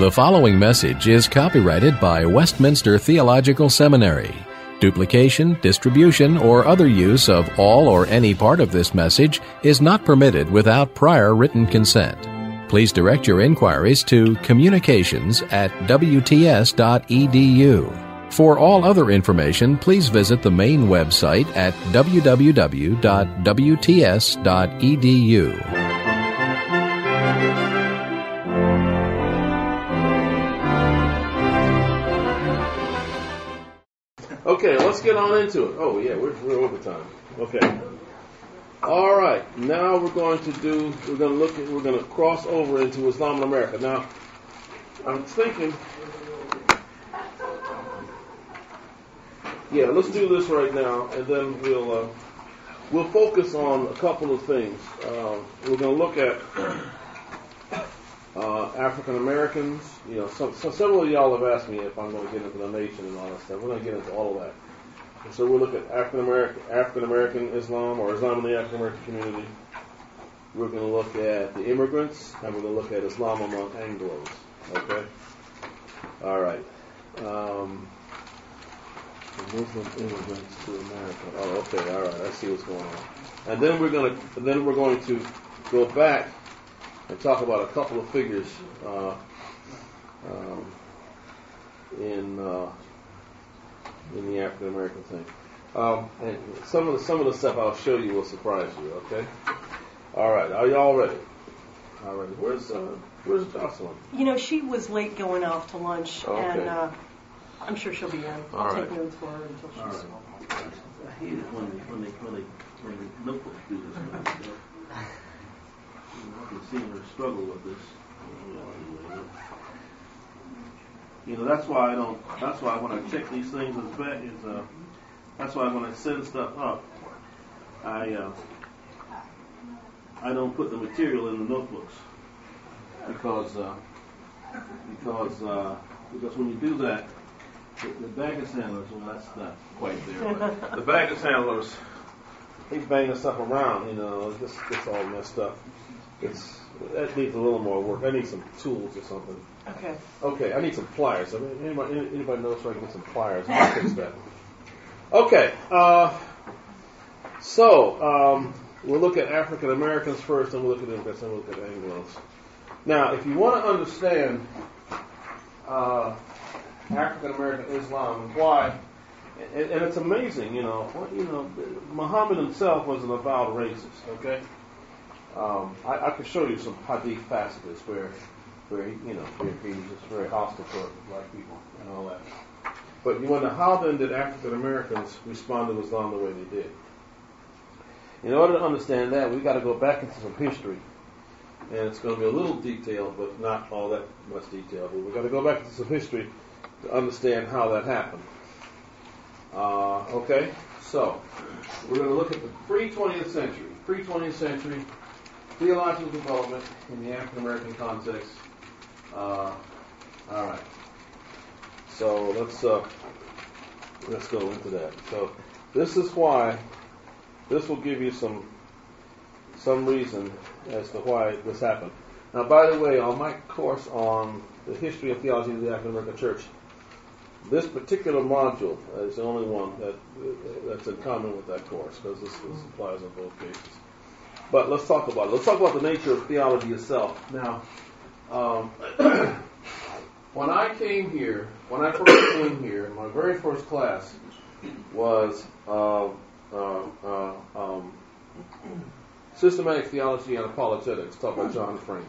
The following message is copyrighted by Westminster Theological Seminary. Duplication, distribution, or other use of all or any part of this message is not permitted without prior written consent. Please direct your inquiries to communications@wts.edu. For all other information, please visit the main website at www.wts.edu. Okay, let's get on into it. Oh, yeah, we're over time. Okay. All right. Now we're going to cross over into Islam in America. Now, I'm thinking, yeah, let's do this right now, and then we'll focus on a couple of things. We're going to look at African Americans. You know, several of y'all have asked me if I'm going to get into the nation and all that stuff. We're going to get into all of that. And so we'll look at African American Islam, or Islam in the African American community. We're going to look at the immigrants, and we're going to look at Islam among Anglos. Okay. All right. The Muslim immigrants to America. Oh, okay. All right. I see what's going on. And then we're going to go back and talk about a couple of figures in the African American thing, and some of the stuff I'll show you will surprise you. Okay, all right. Are y'all ready? All right. Where's Jocelyn? You know, she was late going off to lunch, okay. And I'm sure she'll be in. I'll take notes for her until she's. Right. I hate it when the notebooks do this. I can see her struggle with this. You know, that's why when I check these things that's why when I send stuff up, I don't put the material in the notebooks because when you do that, the baggage handlers, well, that's not quite there. But The baggage handlers, they banging stuff around. You know, it just gets all messed up. That needs a little more work. I need some tools or something. Okay. Okay, I need some pliers. I mean, anybody knows where I can get some pliers? I'll fix that. Okay, so we'll look at African Americans first, and we'll look at immigrants, and we'll look at Anglos. Now, if you want to understand African American Islam and why, and it's amazing, Muhammad himself was an avowed racist. Okay. I could show you some hadith passages where he was just very hostile toward black people and all that. But you wonder, how then did African Americans respond to Islam the way they did? In order to understand that, we've got to go back into some history. And it's going to be a little detailed, but not all that much detail. But we've got to go back into some history to understand how that happened. Okay? So, we're going to look at the pre-20th century theological development in the African American context. All right. So let's go into that. So this is why. This will give you some reason as to why this happened. Now, by the way, on my course on the history of theology of the African American Church, this particular module is the only one that's in common with that course, because this applies in both cases. But let's talk about it. Let's talk about the nature of theology itself. Now, when I first came here, my very first class was Systematic Theology and Apologetics, taught by John Frame.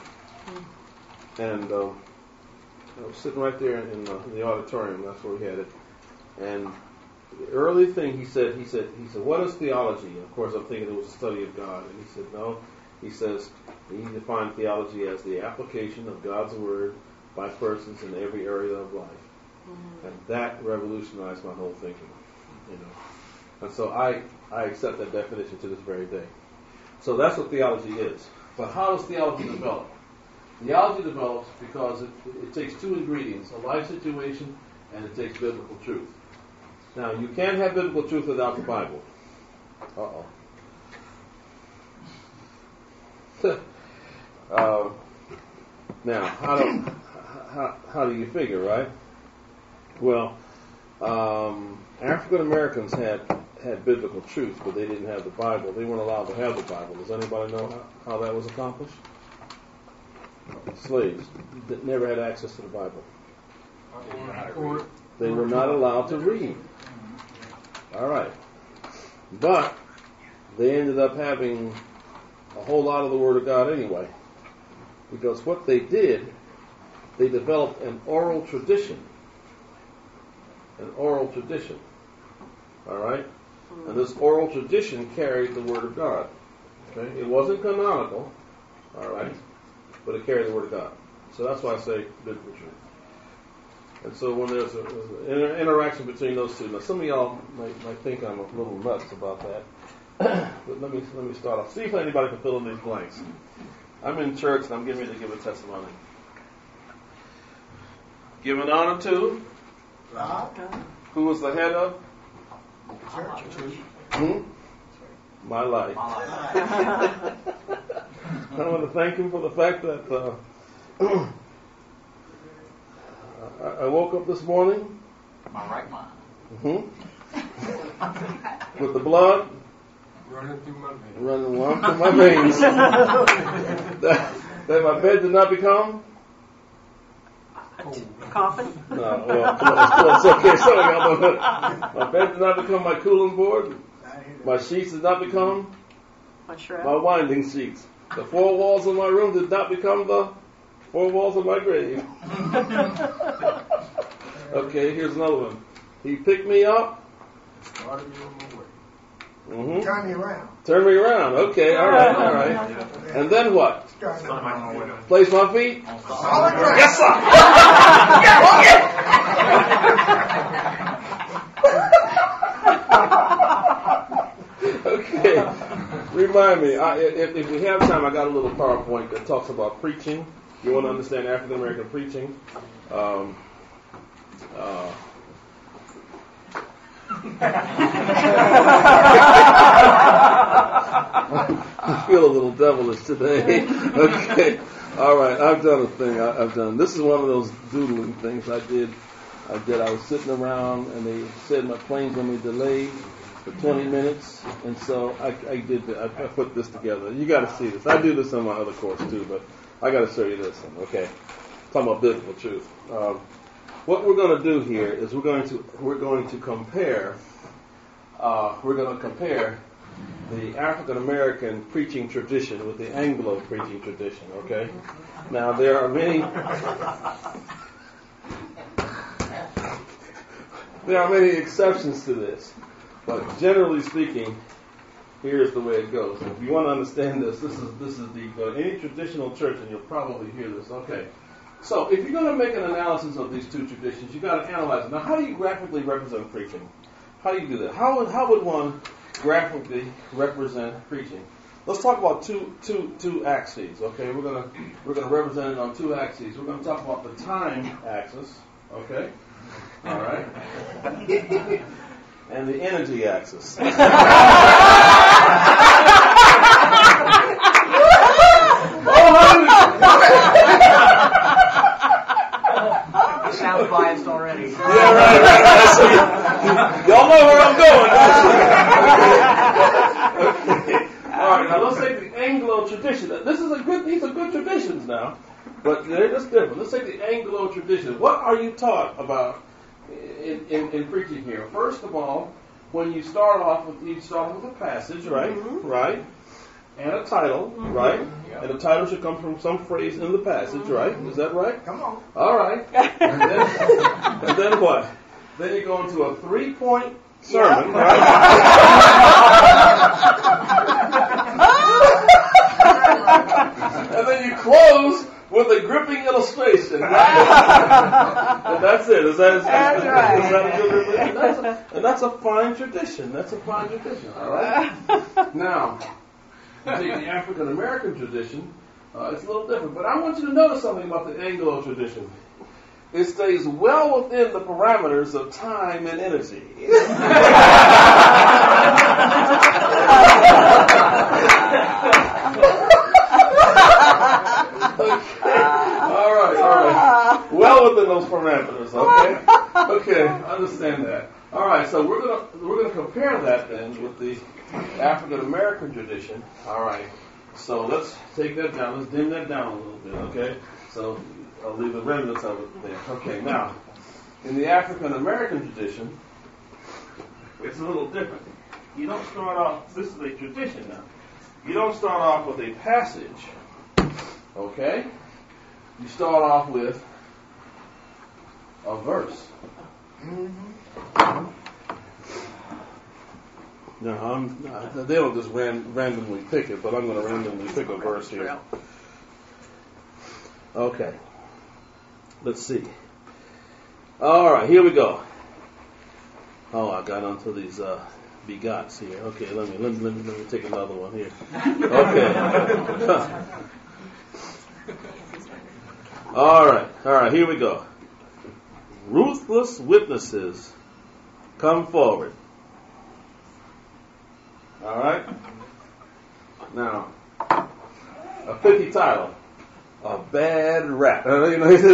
And I was sitting right there in the auditorium. That's where we had it. And the early thing he said, what is theology? And of course, I'm thinking it was the study of God. And he said, no. He says, he defined theology as the application of God's Word by persons in every area of life. Mm-hmm. And that revolutionized my whole thinking. And so I accept that definition to this very day. So that's what theology is. But how does theology develop? Theology develops because it takes two ingredients, a life situation, and it takes biblical truth. Now, you can't have biblical truth without the Bible. Now, how do you figure, right? Well, African Americans had biblical truth, but they didn't have the Bible. They weren't allowed to have the Bible. Does anybody know how that was accomplished? Slaves that never had access to the Bible. They were not allowed to read. All right. But they ended up having a whole lot of the Word of God anyway. Because what they did, they developed an oral tradition. An oral tradition. All right? And this oral tradition carried the Word of God. Okay? It wasn't canonical. All right? But it carried the Word of God. So that's why I say biblical truth. And so when there's an interaction between those two, now some of y'all might think I'm a little nuts about that. But let me start off. See if anybody can fill in these blanks. I'm in church and I'm getting ready to give a testimony. Giving honor to who was the head of my life. I want to thank him for the fact that I woke up this morning. My right mind. With the blood running through my veins. that my bed did not become coffin. No, well, it's okay. Some of y'all don't know. My bed did not become my cooling board. My sheets did not become my winding sheets. The four walls of my room did not become the four walls of my grave. Okay, here's another one. He picked me up. Started me on my way. Mm-hmm. Turn me around. Turn me around. Okay, all right. And then what? Place my feet. Solid ground. Yes, sir. Okay. Remind me. If we have time, I got a little PowerPoint that talks about preaching. You want to understand African American preaching? I feel a little devilish today. Okay. All right. I've done a thing. This is one of those doodling things I did. I was sitting around and they said my plane's going to be delayed for 20 minutes. And so I did that. I put this together. You got to see this. I do this on my other course too, but I got to show you this one. Okay. Talking about biblical truth. What we're going to do here is we're going to compare the African American preaching tradition with the Anglo preaching tradition. Okay. Now there are many exceptions to this, but generally speaking, here's the way it goes. If you want to understand this is any traditional church, and you'll probably hear this. Okay. So if you're going to make an analysis of these two traditions, you've got to analyze it. Now, how do you graphically represent preaching? How do you do that? How would one graphically represent preaching? Let's talk about two axes. Okay, we're gonna represent it on two axes. We're going to talk about the time axis. Okay, all right, and the energy axis. Sounds biased already. Yeah, right. Y'all know where I'm going. Okay. All right, now let's take the Anglo tradition. These are good traditions now, but they're just different. Let's take the Anglo tradition. What are you taught about in preaching here? First of all, when you start off with a passage, right? Mm-hmm. Right. And a title, mm-hmm. Right? Yeah. And the title should come from some phrase in the passage, mm-hmm. Right? Is that right? Come on. All right. And then what? Then you go into a 3-point sermon, right? And then you close with a gripping illustration. And that's it. Is that a good religion? And that's a fine tradition. All right. Now, take the African American tradition. It's a little different, but I want you to notice something about the Anglo tradition. It stays well within the parameters of time and energy. Okay. All right. Well understand that. All right, so we're gonna compare that then with the African American tradition. All right, so let's take that down. Let's dim that down a little bit, okay? So I'll leave the remnants of it there. Okay, now in the African American tradition, it's a little different. You don't start off. This is a tradition now. You don't start off with a passage, okay? You start off with a verse. No, they don't just randomly pick it, but I'm going to randomly pick a verse here. Okay. Let's see. All right, here we go. Oh, I got onto these begots here. Okay, let me take another one here. Okay. All right, here we go. Ruthless witnesses come forward. All right. Now, a pithy title, a bad rap. I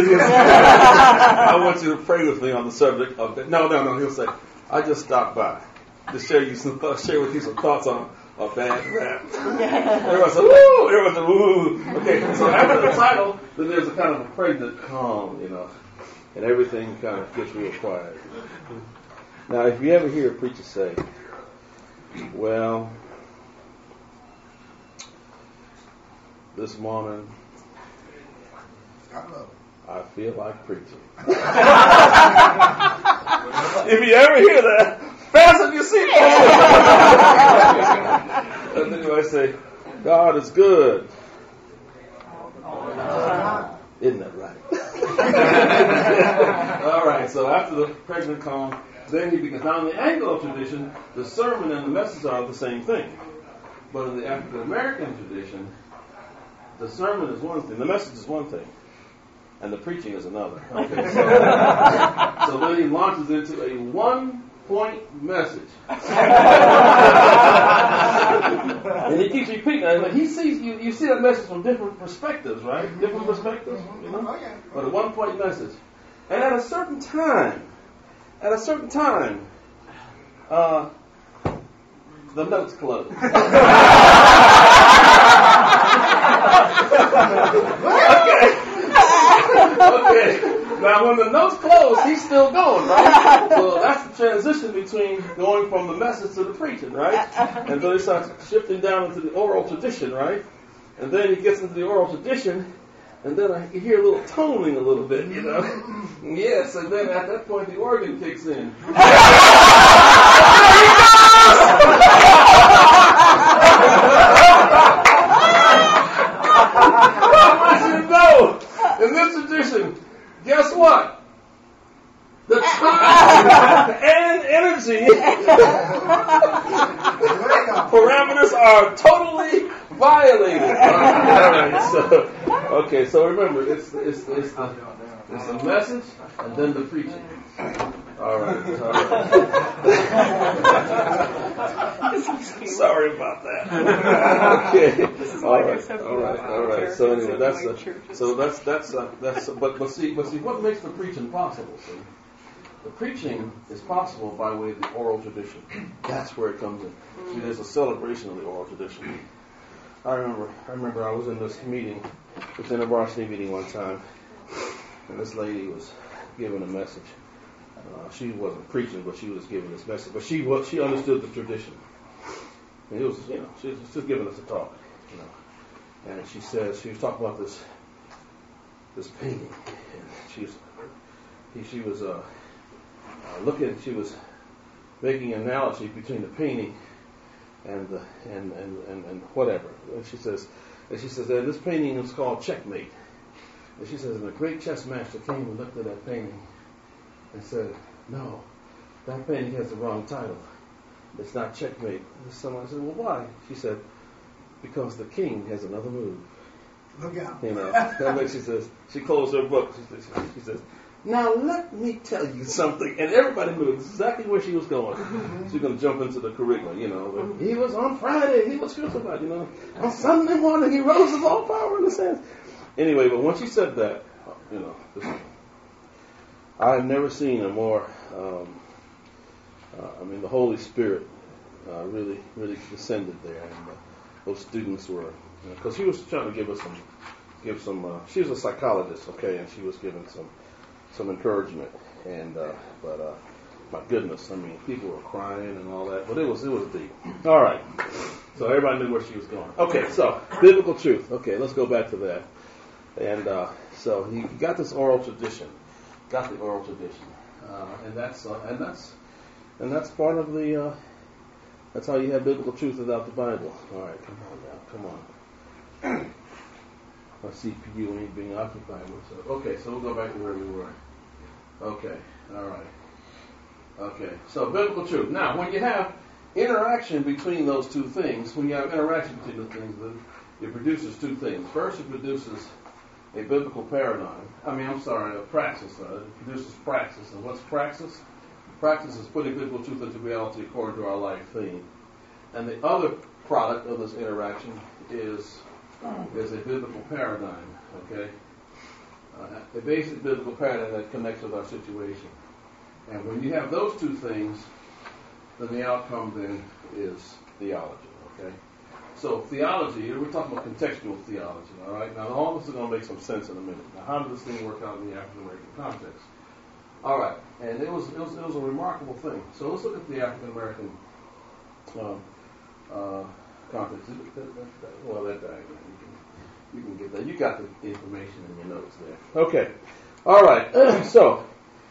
want you to pray with me on the subject of that. No. He'll say, I just stopped by to share with you some thoughts on a bad rap. Everyone said, woo! Everyone said, woo! Okay, so after the title, then there's a kind of a pregnant calm, and everything kind of gets real quiet. Now, if you ever hear a preacher say, well, this morning, I feel like preaching. If you ever hear that, fasten your seatbelt. And then you might say, God is good. Isn't that right? All right, so after the pregnant calm, then he begins. Now in the Anglo tradition, the sermon and the message are the same thing. But in the African American tradition, the sermon is one thing, the message is one thing, and the preaching is another. Okay, so then he launches into a one-point message. And he keeps repeating that. But he sees you see that message from different perspectives, right? Different perspectives, But a one-point message. And at a certain time, the notes close. Okay. Now, when the notes close, he's still going, right? So that's the transition between going from the message to the preaching, right? And then he starts shifting down into the oral tradition, right? And then he gets into the oral tradition, and then you hear a little toning a little bit, Yes, and then at that point the organ kicks in. I want you to know, in this tradition, guess what? The time and energy parameters are totally violated. All right, so remember, it's the message and then the preaching. All right. Sorry about that. Okay. All right. So anyway, that's but see, what makes the preaching possible? See, the preaching is possible by way of the oral tradition. That's where it comes in. See, there's a celebration of the oral tradition. I remember I was in this meeting, this InterVarsity meeting one time, and this lady was giving a message. She wasn't preaching, but she was giving this message. But she understood the tradition. And it was, she was just giving us a talk, And she was talking about this painting. And she was making an analogy between the painting and whatever. And she says that this painting is called Checkmate. And she says, and a great chess master came and looked at that painting and said, no, that painting has the wrong title. It's not Checkmate. And someone said, well, why? She said, because the king has another move. Look out. That makes she closed her book. She says, now let me tell you something. And everybody knew exactly where she was going. She was going to jump into the curriculum, He was on Friday, he was crucified, On Sunday morning, he rose with all power in his hands. Anyway, but when she said that, I have never seen a more the Holy Spirit really descended there, and those students were, because he was trying to give some. She was a psychologist, okay, and she was giving some encouragement, and but my goodness, people were crying and all that, but it was deep. All right, so everybody knew where she was going. Okay, so biblical truth. Okay, let's go back to that, and so he got this oral tradition, and that's part of the. That's how you have biblical truth without the Bible. All right, come on. Our CPU ain't being occupied with. So, okay, so we'll go back to where we were. Okay, all right. Okay, so biblical truth. Now, when you have interaction between those two things, it produces two things. First, it produces a biblical paradigm. A praxis. It produces praxis. And what's praxis? Praxis is putting biblical truth into reality according to our life theme. And the other product of this interaction is a biblical paradigm, okay? A basic biblical paradigm that connects with our situation. And when you have those two things, then the outcome then is theology, okay? So theology, we're talking about contextual theology, all right? Now all this is going to make some sense in a minute. Now how does this thing work out in the African American context? All right, and it was a remarkable thing. So let's look at the African American context. Well, that diagram, you can get that. You got the information in your notes there. Okay, all right. So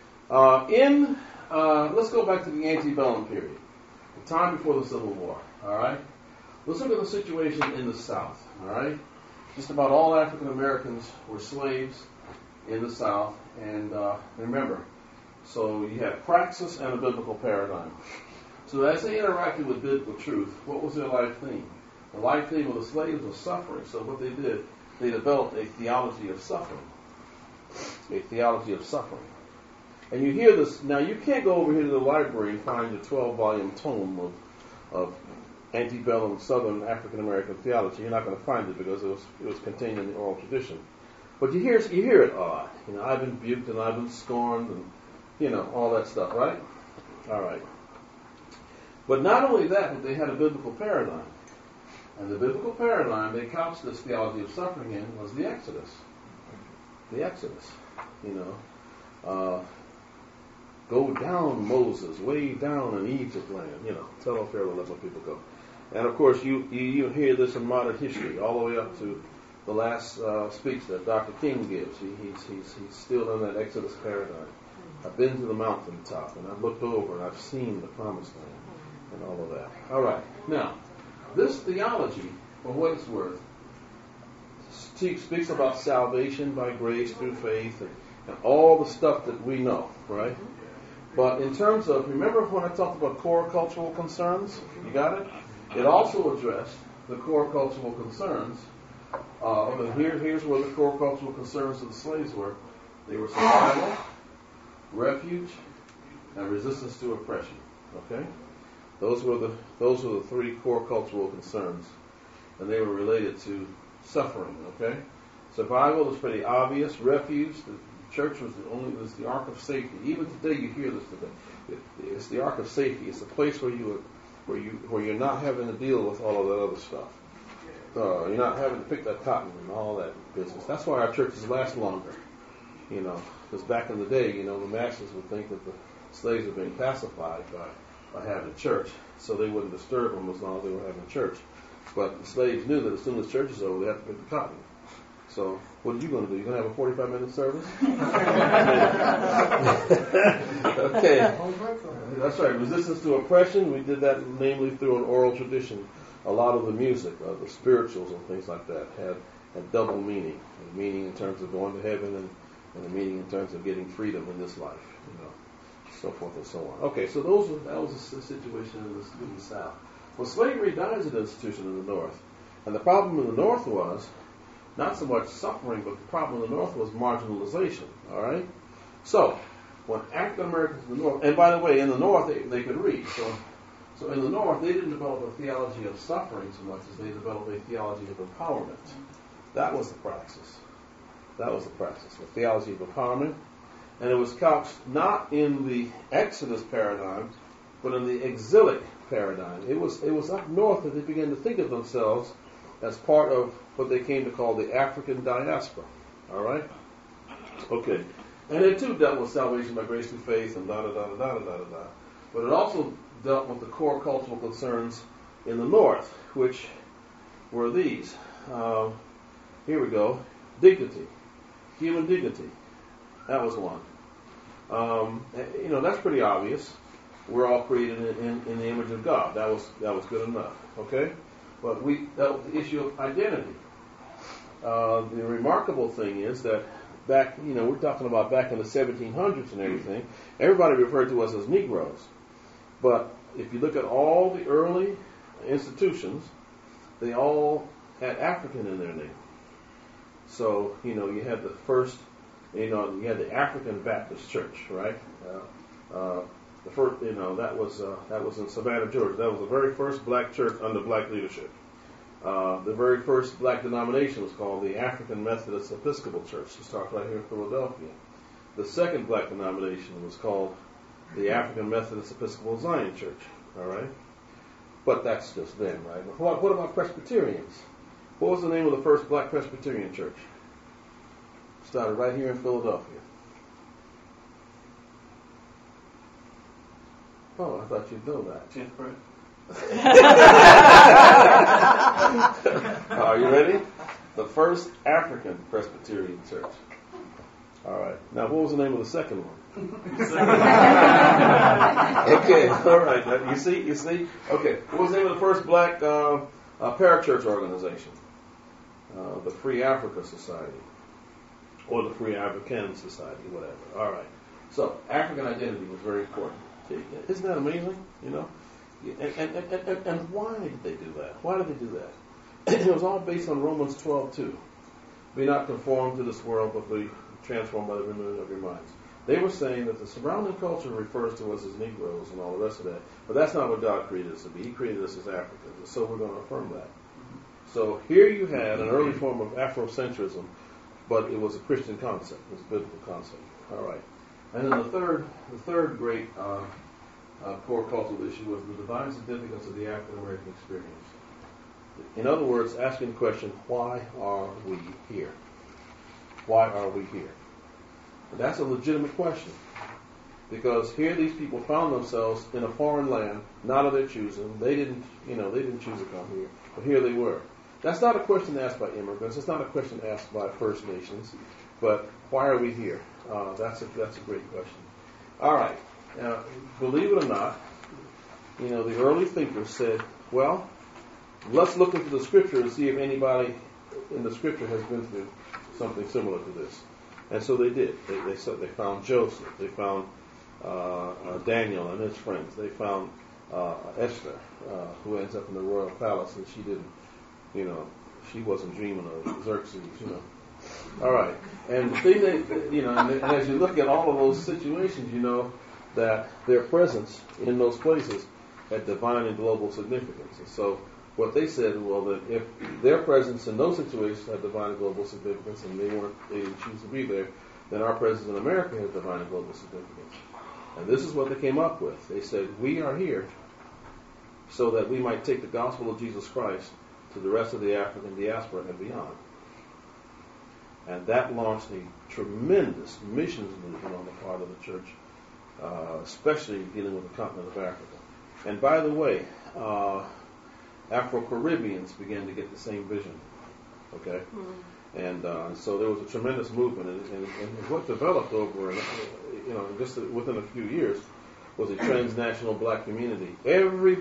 let's go back to the antebellum period, the time before the Civil War. All right, let's look at the situation in the South. All right, just about all African Americans were slaves in the South, and remember. So you have praxis and a biblical paradigm. So as they interacted with biblical truth, what was their life theme? The life theme of the slaves was suffering. So what they did, they developed a theology of suffering. A theology of suffering. And you hear this, now you can't go over here to the library and find a 12-volume tome of antebellum Southern African American theology. You're not going to find it because it was contained in the oral tradition. But you hear it a lot. I've been rebuked and I've been scorned and all that stuff, right? All right. But not only that, but they had a biblical paradigm. And the biblical paradigm they couched this theology of suffering in was the Exodus. The Exodus. Go down, Moses, way down in Egypt land. Tell Pharaoh, let my people go. And of course, you hear this in modern history, all the way up to the last speech that Dr. King gives. He's still in that Exodus paradigm. I've been to the mountaintop, and I've looked over, and I've seen the promised land, and all of that. All right. Now, this theology, for what it's worth, speaks about salvation by grace through faith, and all the stuff that we know, right? But in terms of, remember when I talked about core cultural concerns? You got it? It also addressed the core cultural concerns. Here's where the core cultural concerns of the slaves were. They were survival, refuge, and resistance to oppression. Okay, those were the three core cultural concerns, and they were related to suffering. Okay, survival was pretty obvious. Refuge, the church was the ark of safety. Even today, you hear this today. It's the ark of safety. It's the place where you're not having to deal with all of that other stuff. You're not having to pick that cotton and all that business. That's why our churches last longer. Because back in the day, the masses would think that the slaves were being pacified by having church, so they wouldn't disturb them as long as they were having church. But the slaves knew that as soon as church is over, they have to pick the cotton. So what are you going to do? You're going to have a 45-minute service? Okay. That's right. Resistance to oppression, we did that namely through an oral tradition. A lot of the music, the spirituals and things like that had double meaning. A meaning in terms of going to heaven and a meaning in terms of getting freedom in this life, so forth and so on. Okay, so that was the situation in the South. Well, slavery died as an institution in the North. And the problem in the North was not so much suffering, but the problem in the North was marginalization, all right? So, when African Americans in the North, and by the way, in the North, they could read. So in the North, they didn't develop a theology of suffering so much as they developed a theology of empowerment. That was the praxis. A theology of empowerment. And it was couched not in the Exodus paradigm, but in the exilic paradigm. It was up north that they began to think of themselves as part of what they came to call the African diaspora. All right? Okay. And it too dealt with salvation by grace through faith and da-da-da-da-da-da-da-da. But it also dealt with the core cultural concerns in the north, which were these. Here we go. Dignity. Human dignity. That was one. That's pretty obvious. We're all created in the image of God. That was good enough. Okay? But we dealt with the issue of identity. The remarkable thing is that back, we're talking about back in the 1700s and everything, everybody referred to us as Negroes. But if you look at all the early institutions, they all had African in their name. So, you had the first, you had the African Baptist Church, right? The first, that was in Savannah, Georgia. That was the very first black church under black leadership. The very first black denomination was called the African Methodist Episcopal Church. It started right here in Philadelphia. The second black denomination was called the African Methodist Episcopal Zion Church. All right? But that's just them, right? What about Presbyterians? What was the name of the first black Presbyterian church? Started right here in Philadelphia. Oh, I thought you'd know that. Are you ready? The first African Presbyterian church. All right. Now, what was the name of the second one? Okay. All right. You see? Okay. What was the name of the first black parachurch organization? The Free Africa Society. Or the Free African Society, whatever. All right. So, African identity was very important. Isn't that amazing? And why did they do that? Why did they do that? It was all based on Romans 12:2. Be not conformed to this world, but be transformed by the renewing of your minds. They were saying that the surrounding culture refers to us as Negroes and all the rest of that, but that's not what God created us to be. He created us as Africans, and so we're going to affirm that. So here you had an early form of Afrocentrism, but it was a Christian concept. It was a biblical concept. All right. And then the third great core cultural issue was the divine significance of the African American experience. In other words, asking the question, why are we here? Why are we here? And that's a legitimate question. Because here these people found themselves in a foreign land, not of their choosing. They didn't choose to come here, but here they were. That's not a question asked by immigrants. It's not a question asked by First Nations. But why are we here? That's a great question. All right. Now, believe it or not, the early thinkers said, well, let's look into the Scripture and see if anybody in the Scripture has been through something similar to this. And so they did. They found Joseph. They found Daniel and his friends. They found Esther, who ends up in the royal palace, and she didn't, she wasn't dreaming of Xerxes, All right. And the thing that, and as you look at all of those situations, that their presence in those places had divine and global significance. And so what they said, that if their presence in those situations had divine and global significance and they didn't choose to be there, then our presence in America has divine and global significance. And this is what they came up with. They said, we are here so that we might take the gospel of Jesus Christ to the rest of the African diaspora and beyond. And that launched a tremendous missions movement on the part of the church, especially dealing with the continent of Africa. And by the way, Afro-Caribbeans began to get the same vision. Okay? Mm-hmm. And so there was a tremendous movement. And what developed over, just within a few years, was a transnational black community. Every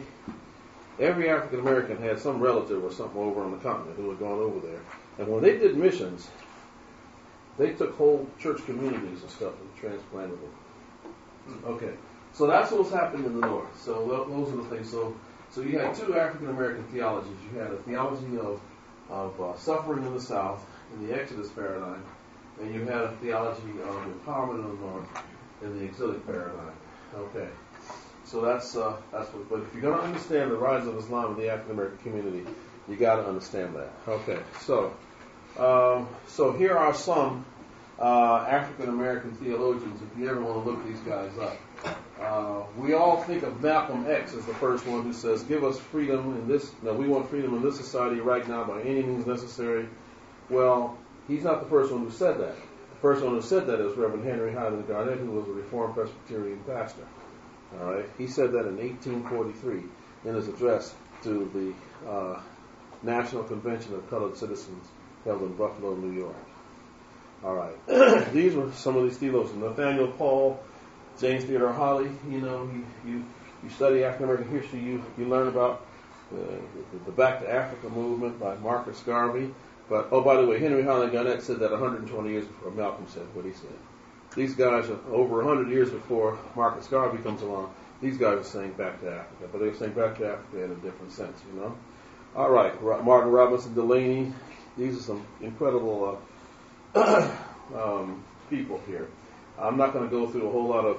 African American had some relative or something over on the continent who had gone over there. And when they did missions, they took whole church communities and stuff and transplanted them. Okay, so that's what was happening in the North. So those are the things. So you had two African American theologies. You had a theology of suffering in the South in the Exodus paradigm, and you had a theology of empowerment in the North in the exilic paradigm. Okay, so that's what. But if you're going to understand the rise of Islam in the African American community, you got to understand that. Okay, so here are some African American theologians, if you ever want to look these guys up. We all think of Malcolm X as the first one who says, give us freedom in this, no, we want freedom in this society right now by any means necessary. Well, he's not the first one who said that. The first one who said that is Reverend Henry Highland Garnett, who was a Reformed Presbyterian pastor. All right, he said that in 1843 in his address to the National Convention of Colored Citizens held in Buffalo, New York. All right, these were some of these theologians. Nathaniel Paul, James Theodore Holly. You know, you study African American history, you learn about the Back to Africa movement by Marcus Garvey. But, oh, by the way, Henry Highland Garnett said that 120 years before Malcolm said what he said. These guys are over 100 years before Marcus Garvey comes along. These guys are saying back to Africa, but they were saying back to Africa in a different sense, you know. All right, Martin Robinson Delaney. These are some incredible people here. I'm not going to go through a whole lot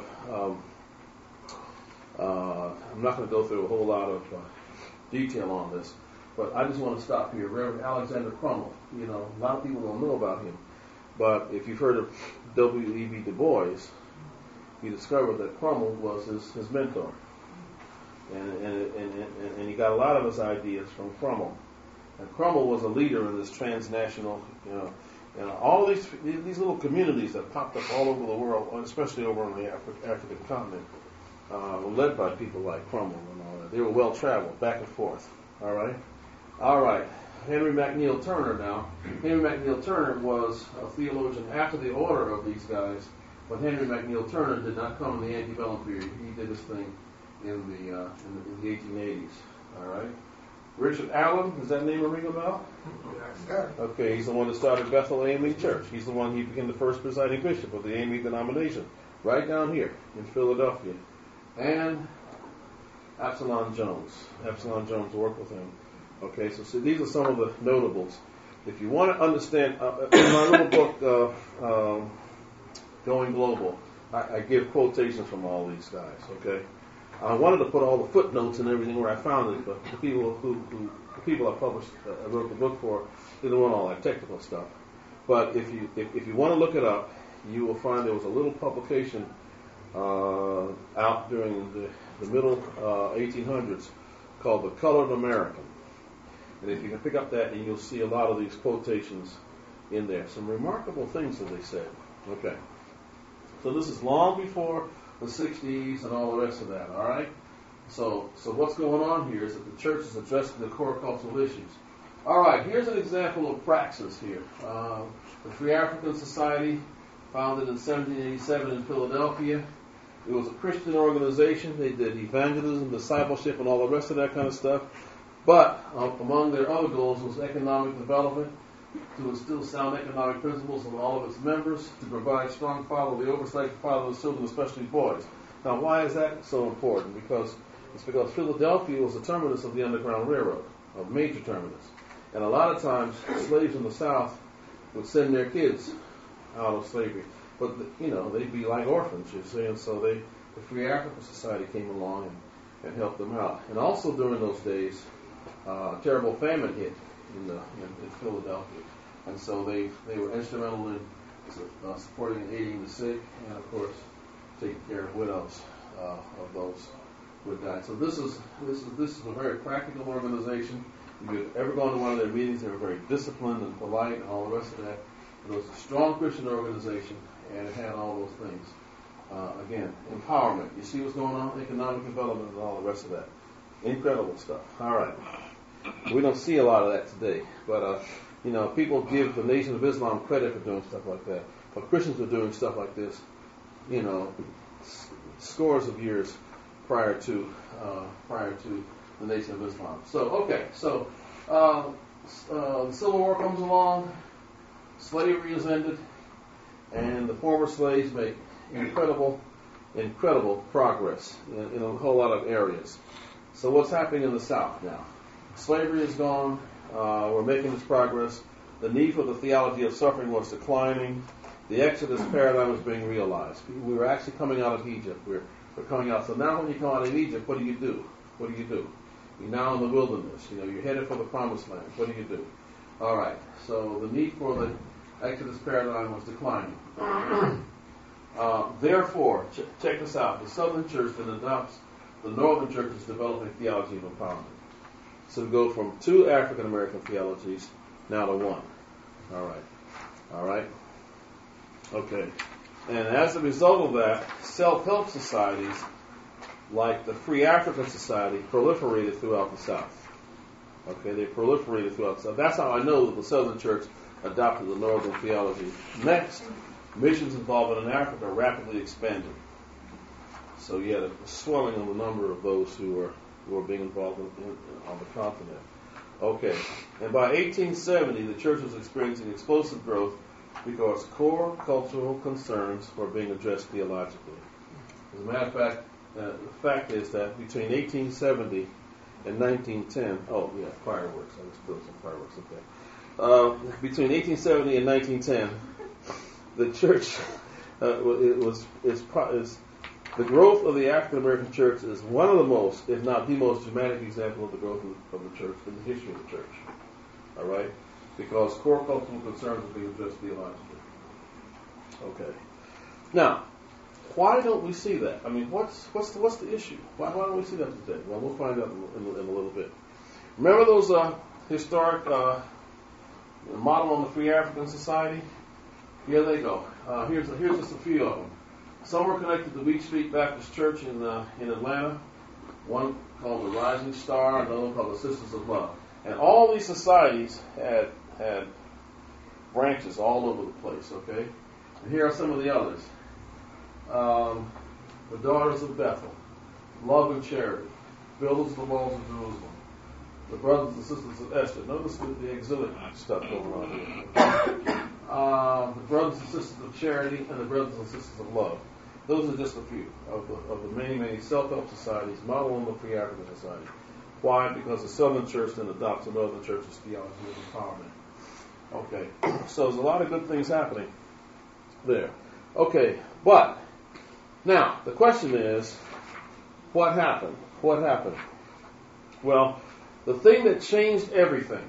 of detail on this, but I just want to stop here. Reverend Alexander Crummell. You know, a lot of people don't know about him, but if you've heard of W.E.B. Du Bois, he discovered that Crummell was his mentor, and he got a lot of his ideas from Crummell. And Crummell was a leader in this transnational, all these little communities that popped up all over the world, especially over on the African continent, were led by people like Crummell and all that. They were well traveled, back and forth. All right. Henry McNeil Turner now. Henry McNeil Turner was a theologian after the order of these guys, but Henry McNeil Turner did not come in the antebellum period. He did his thing in the 1880s. All right. Richard Allen, does that name ring a bell? Yes. Okay, he's the one that started Bethel AME Church. He's the one, he became the first presiding bishop of the AME denomination, right down here in Philadelphia. And Absalom Jones. Absalom Jones worked with him. Okay, so see, these are some of the notables. If you want to understand, in my little book, Going Global, I give quotations from all these guys, okay? I wanted to put all the footnotes and everything where I found it, but the people I published, I wrote the book for, didn't want all that technical stuff. But if you want to look it up, you will find there was a little publication out during the middle 1800s called The Colored American. And if you can pick up that, and you'll see a lot of these quotations in there. Some remarkable things that they said. Okay. So this is long before the 60s and all the rest of that, all right? So what's going on here is that the church is addressing the core cultural issues. All right, here's an example of Praxis here. The Free African Society, founded in 1787 in Philadelphia. It was a Christian organization. They did evangelism, discipleship, and all the rest of that kind of stuff. But among their other goals was economic development, to instill sound economic principles in all of its members, to provide strong fatherly oversight for fatherless children, especially boys. Now, why is that so important? Because Philadelphia was the terminus of the Underground Railroad, a major terminus. And a lot of times, slaves in the South would send their kids out of slavery. But, they'd be like orphans, you see. And so the Free African Society came along and helped them out. And also during those days, terrible famine hit in Philadelphia. And so they were instrumental in supporting and aiding the sick, and of course taking care of widows of those who had died. So this is a very practical organization. If you've ever gone to one of their meetings, they were very disciplined and polite and all the rest of that. It was a strong Christian organization, and it had all those things. Again, empowerment. You see what's going on? Economic development and all the rest of that. Incredible stuff. All right. We don't see a lot of that today, but people give the Nation of Islam credit for doing stuff like that. But Christians were doing stuff like this, scores of years prior to the Nation of Islam. So the Civil War comes along, slavery is ended, and the former slaves make incredible progress in a whole lot of areas. So what's happening in the South now? Slavery is gone. We're making this progress. The need for the theology of suffering was declining. The Exodus paradigm was being realized. We were actually coming out of Egypt. We're coming out. So now when you come out of Egypt, what do you do? What do you do? You're now in the wilderness. You're headed for the promised land. What do you do? All right. So the need for the Exodus paradigm was declining. Therefore, check this out. The Southern Church then adopts the Northern Church's developing theology of empowerment. So we go from 2 African American theologies now to 1. All right. Okay. And as a result of that, self-help societies like the Free African Society proliferated throughout the South. Okay, they proliferated throughout the South. That's how I know that the Southern Church adopted the Northern theology. Next, missions involvement in Africa rapidly expanded. So you had a swelling of the number of those who were being involved on the continent. Okay, and by 1870, the church was experiencing explosive growth because core cultural concerns were being addressed theologically. As a matter of fact, the fact is that between 1870 and 1910, fireworks. I just built some fireworks up there. Between 1870 and 1910, the church the growth of the African American church is one of the most, if not the most, dramatic example of the growth of the church in the history of the church. All right, because core cultural concerns are being addressed theologically. Okay, now, why don't we see that? I mean, what's the issue? Why don't we see that today? Well, we'll find out in a little bit. Remember those historic model on the Free African Society? Here they go. Here's just a few of them. Some were connected to Wheat Street Baptist Church in Atlanta. One called the Rising Star, another one called the Sisters of Love. And all these societies had branches all over the place, okay? And here are some of the others. The Daughters of Bethel, Love and Charity, Builders of the Walls of Jerusalem, the Brothers and Sisters of Esther. Notice the exilic stuff going on here. The Brothers and Sisters of Charity and the Brothers and Sisters of Love. Those are just a few of the many, many self-help societies modeled on the Free African Society. Why? Because the Southern Church then adopts the Northern Church's theology of empowerment. Okay, so there's a lot of good things happening there. Okay, but now the question is, what happened? What happened? Well, the thing that changed everything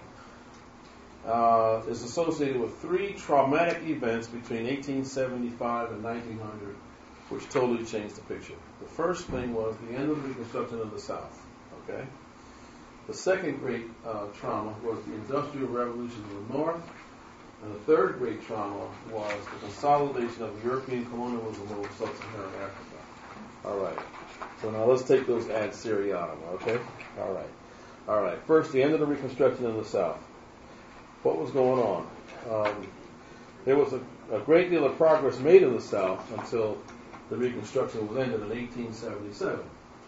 is associated with 3 traumatic events between 1875 and 1900, which totally changed the picture. The first thing was the end of the Reconstruction of the South. Okay. The second great trauma was the Industrial Revolution of the North, and the third great trauma was the consolidation of European colonialism over sub-Saharan Africa. All right. So now let's take those ad seriatim. Okay. All right. First, the end of the Reconstruction in the South. What was going on? There was a great deal of progress made in the South until the Reconstruction was ended in 1877.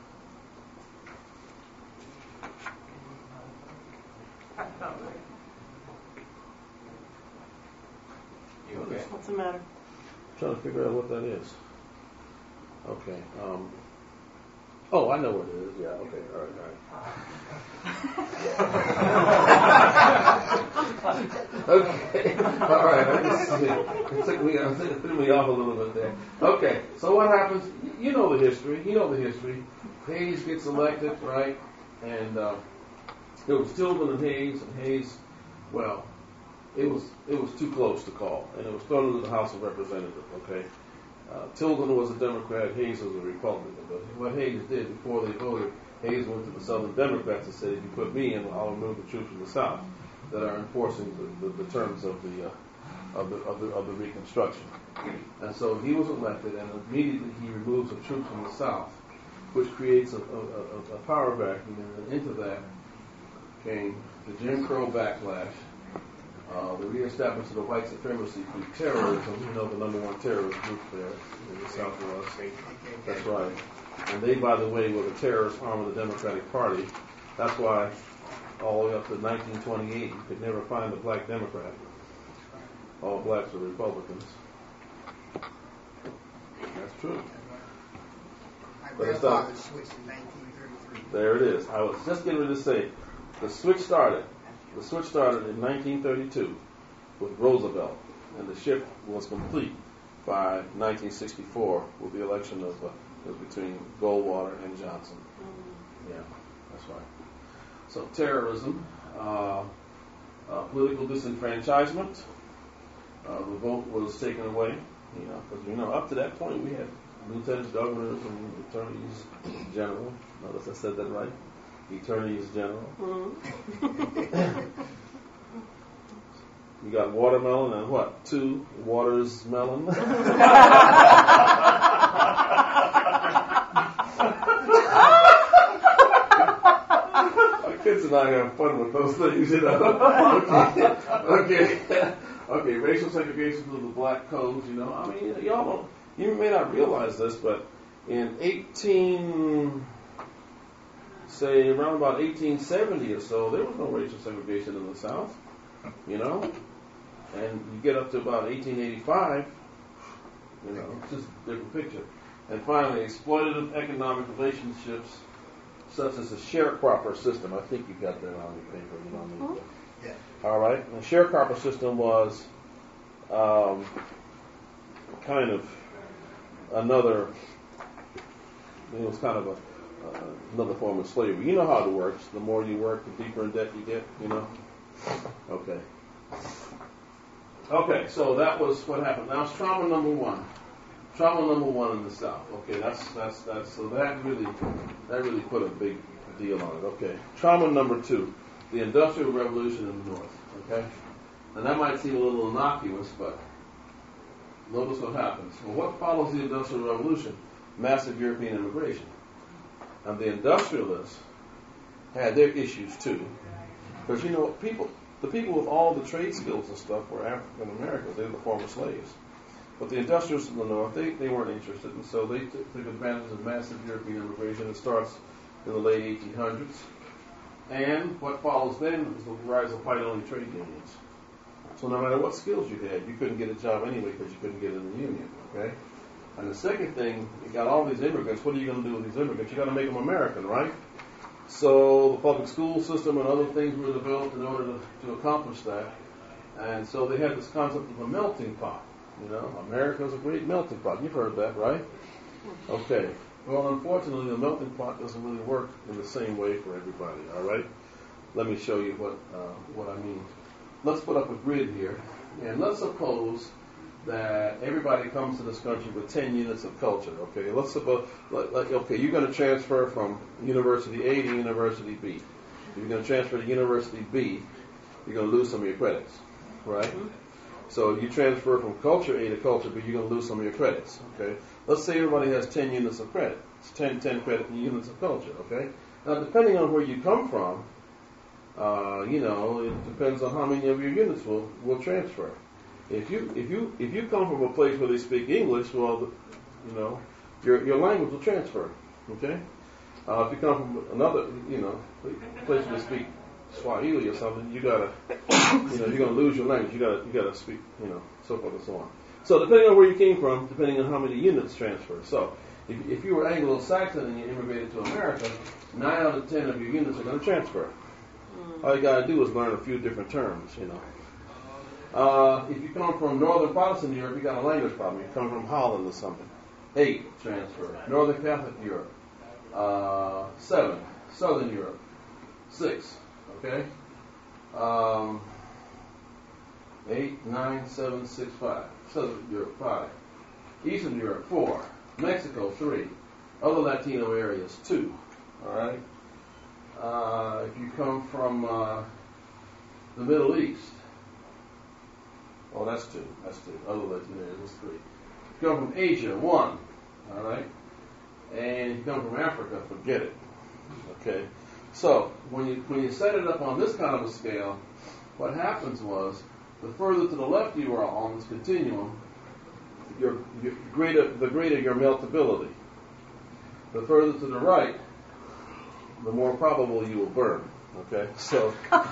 You okay? What's the matter? I'm trying to figure out what that is. Okay. Oh, I know what it is. Yeah, okay. All right. Okay. All right. It threw me off a little bit there. Okay. So what happens? You know the history. Hayes gets elected, right? And it was Tilden and Hayes, well, it was too close to call. And it was thrown into the House of Representatives, okay? Tilden was a Democrat, Hayes was a Republican. But what Hayes did before they voted, Hayes went to the Southern Democrats and said, if you put me in, I'll remove the troops from the South that are enforcing the terms of the Reconstruction. And so he was elected, and immediately he removes the troops from the South, which creates a power vacuum. And into that came the Jim Crow backlash, the reestablishment of the white supremacy through terrorism. You know the number one terrorist group there in the South was. That's right. And they, by the way, were the terrorist arm of the Democratic Party. That's why all the way up to 1928 you could never find a black Democrat. All blacks were Republicans. That's true. My grandfather switched in 1933. There it is. I was just getting ready to say, the switch started in 1932 with Roosevelt, and the shift was complete by 1964 with the election of between Goldwater and Johnson. Yeah, that's right. So terrorism, political disenfranchisement, the vote was taken away. Because up to that point we had lieutenant governors and attorneys general. Notice I said that right. Attorneys general. You got watermelon and what? 2 waters melon. My kids and I have fun with those things, Okay. Racial segregation through the black codes. You may not realize this, but in around about 1870 or so, there was no racial segregation in the South. And you get up to about 1885, it's just a different picture. And finally, exploitative economic relationships, such as the sharecropper system. I think you got that on your paper. You don't need that. Yeah. All right. The sharecropper system was kind of another. It was kind of another form of slavery. You know how it works. The more you work, the deeper in debt you get. Okay. Okay, so that was what happened. Now it's trauma number one. Trauma number one in the South. Okay, that's so that really put a big deal on it. Okay. Trauma number 2, the Industrial Revolution in the North. Okay? And that might seem a little innocuous, but notice what happens. Well, what follows the Industrial Revolution? Massive European immigration. And the industrialists had their issues too. Because the people with all the trade skills and stuff were African Americans. They were the former slaves. But the industrialists in the North, they weren't interested, and so they took advantage of massive European immigration. It starts in the late 1800s. And what follows then is the rise of white-only trade unions. So no matter what skills you had, you couldn't get a job anyway because you couldn't get in the union. Okay? And the second thing, you got all these immigrants. What are you going to do with these immigrants? You got to make them American, right? So the public school system and other things were developed in order to accomplish that. And so they had this concept of a melting pot. America's a great melting pot. You've heard that, right? Okay. Well, unfortunately, the melting pot doesn't really work in the same way for everybody. All right. Let me show you what I mean. Let's put up a grid here, and let's suppose that everybody comes to this country with 10 units of culture. Okay. Let's suppose, you're going to transfer from University A to University B. If you're going to transfer to University B, you're going to lose some of your credits, right? So if you transfer from culture A to culture B, you're going to lose some of your credits, okay? Let's say everybody has 10 units of credit. It's 10 credit units of culture, okay? Now, depending on where you come from, it depends on how many of your units will transfer. If you come from a place where they speak English, well, your language will transfer, okay? If you come from another, place where they speak Swahili or something, you're gonna lose your language. You gotta speak, so forth and so on. So depending on where you came from, depending on how many units transfer. So if you were Anglo-Saxon and you immigrated to America, 9 out of 10 of your units are going to transfer. All you gotta do is learn a few different terms, If you come from Northern Protestant Europe, you got a language problem. You come from Holland or something. 8 transfer. Northern Catholic Europe. 7. Southern Europe. 6. Okay? 8, 9, 7, 6, 5. Southern Europe, 5. Eastern Europe, 4. Mexico, 3. Other Latino areas, 2. All right? If you come from the Middle East, that's 2. Other Latino areas, 3. If you come from Asia, 1. All right? And if you come from Africa, forget it. Okay? So, when you set it up on this kind of a scale, what happens was, the further to the left you are on this continuum, the greater your meltability. The further to the right, the more probable you will burn. Okay? So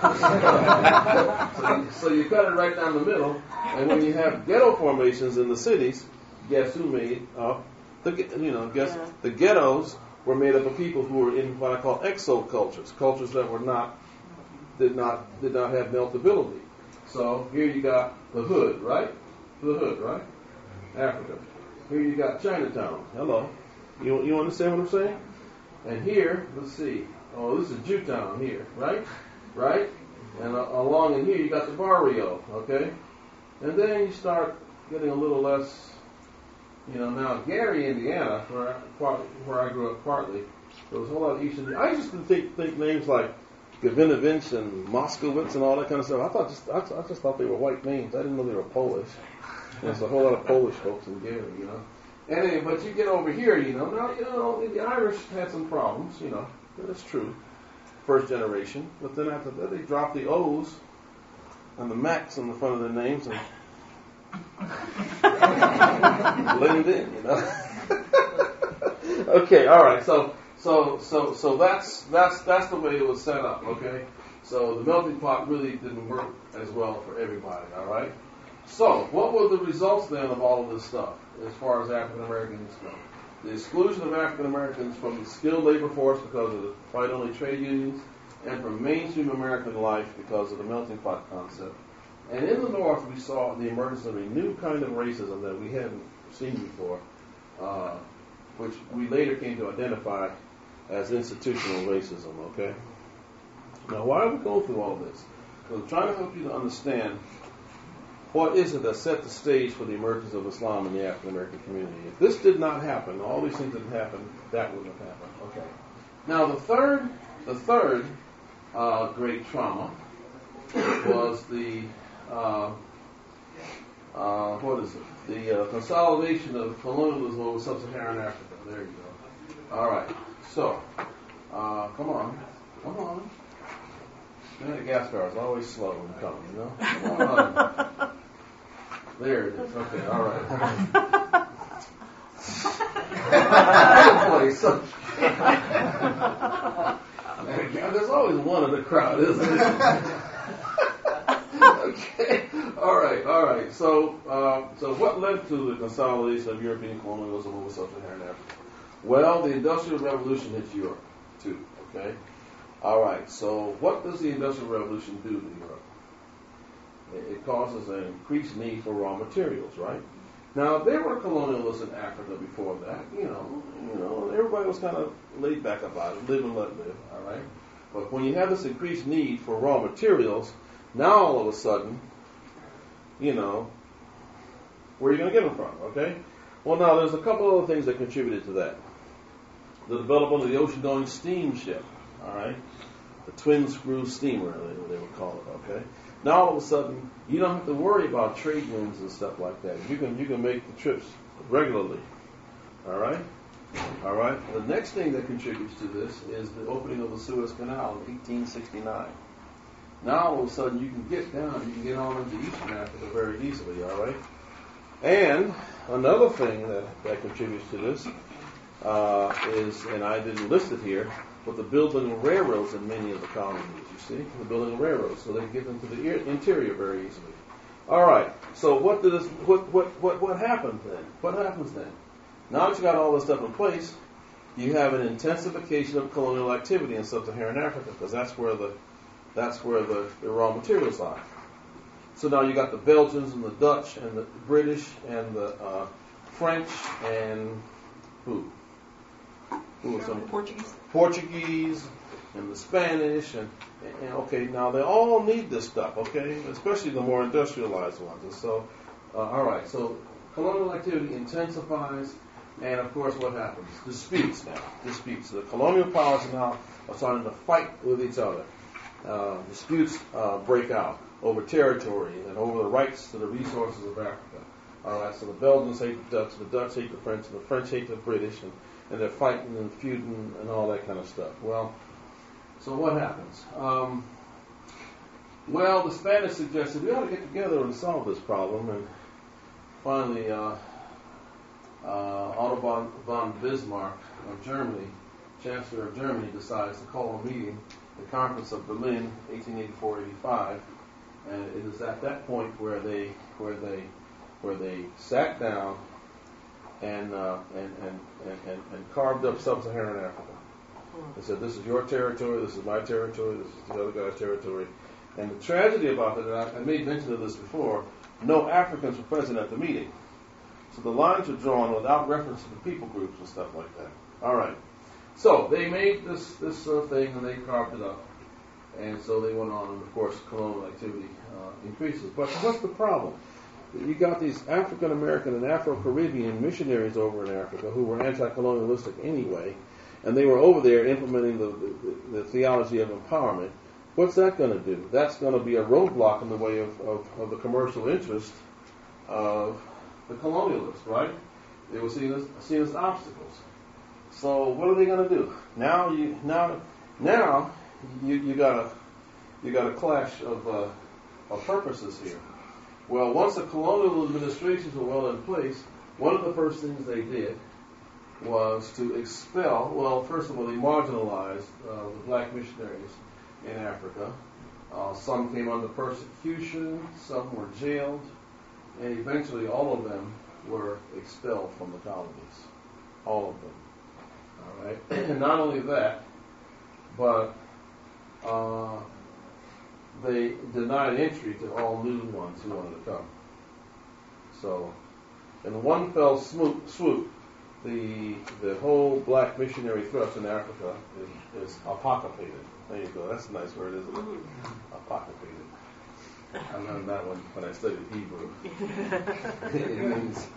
you cut it right down the middle, and when you have ghetto formations in the cities, guess who made up the ghettos were made up of people who were in what I call exocultures, cultures that did not have meltability. So here you got the hood, right? Africa. Here you got Chinatown. Hello. You understand what I'm saying? And here, let's see. Oh, this is Jewtown here, right? And along in here you got the barrio, okay? And then you start getting a little less, now Gary, Indiana, where I grew up partly, there was a whole lot of Eastern. I used to think names like Gavinovich and Moskowitz and all that kind of stuff. I just thought they were white names. I didn't know they were Polish. There's a whole lot of Polish folks in Gary, Anyway, but you get over here, now, the Irish had some problems, that's true. First generation. But then after that, they dropped the O's and the Macs on the front of their names and blend in, Okay, all right. So that's the way it was set up. Okay. So the melting pot really didn't work as well for everybody. All right. So what were the results then of all of this stuff as far as African Americans go? The exclusion of African Americans from the skilled labor force because of the white-only trade unions, and from mainstream American life because of the melting pot concept. And in the North, we saw the emergence of a new kind of racism that we hadn't seen before, which we later came to identify as institutional racism, okay? Now, why are we going through all this? Because I'm trying to help you to understand what is it that set the stage for the emergence of Islam in the African American community. If this did not happen, all these things didn't happen, that wouldn't have happened, okay? Now, the third great trauma was the the consolidation of colonialism over sub-Saharan Africa. There you go. All right. So, come on. The gas car is always slow in coming, Come on. There it is. Okay. All right. There's always one in the crowd, isn't it? Okay. All right. So what led to the consolidation of European colonialism over sub-Saharan Africa? Well, the Industrial Revolution hit Europe, too. Okay. All right. So what does the Industrial Revolution do to Europe? It causes an increased need for raw materials, right? Now, there were colonialists in Africa before that, everybody was kind of laid back about it, live and let live, all right? But when you have this increased need for raw materials, now all of a sudden, where are you going to get them from, okay? Well, now, there's a couple other things that contributed to that. The development of the ocean-going steamship, all right? The twin-screw steamer, they would call it, okay? Now all of a sudden, you don't have to worry about trade winds and stuff like that. You can make the trips regularly. All right? All right? The next thing that contributes to this is the opening of the Suez Canal in 1869. Now all of a sudden, you can get on into Eastern Africa very easily. All right? And another thing that contributes to this is, and I didn't list it here, but the building of railroads in many of the colonies, you see, the building of railroads, so they can get them to the interior very easily. All right. So what happens then? What happens then? Now that you got all this stuff in place, you have an intensification of colonial activity in sub-Saharan Africa, because that's where the raw materials are. So now you got the Belgians and the Dutch and the British and the French and who? Who are some? Portuguese and the Spanish and okay, now they all need this stuff, okay, especially the more industrialized ones. And so, all right, so colonial activity intensifies, and of course, what happens? Disputes. The colonial powers now are starting to fight with each other. Disputes break out over territory and over the rights to the resources of Africa. All right, so the Belgians hate the Dutch hate the French, and the French hate the British, and they're fighting and feuding and all that kind of stuff. Well, so what happens? The Spanish suggested we ought to get together and solve this problem, and finally, Otto von Bismarck of Germany, Chancellor of Germany, decides to call a meeting, the Conference of Berlin, 1884-85, and it is at that point where they sat down and carved up sub-Saharan Africa. They said, this is your territory, this is my territory, this is the other guy's territory. And the tragedy about it, and I made mention of this before, no Africans were present at the meeting. So the lines were drawn without reference to the people groups and stuff like that. All right. So they made this thing and they carved it up. And so they went on, and of course, colonial activity increases. But what's the problem? you got these African American and Afro-Caribbean missionaries over in Africa who were anti-colonialistic anyway, and they were over there implementing the theology of empowerment. What's that going to do? That's going to be a roadblock in the way of the commercial interest of the colonialists, right? They were seen as obstacles. So what are they going to do? Now you got a clash of purposes here. Well, once the colonial administrations were well in place, one of the first things they did was to expel. Well, first of all, they marginalized the black missionaries in Africa. Some came under persecution, some were jailed, and eventually all of them were expelled from the colonies. All of them. All right. And not only that, but they denied entry to all new ones who wanted to come. So, in one fell swoop, the whole black missionary thrust in Africa is apocalyptic. There you go. That's a nice word, isn't it? Apocalyptic. I learned that one when I studied Hebrew. It means.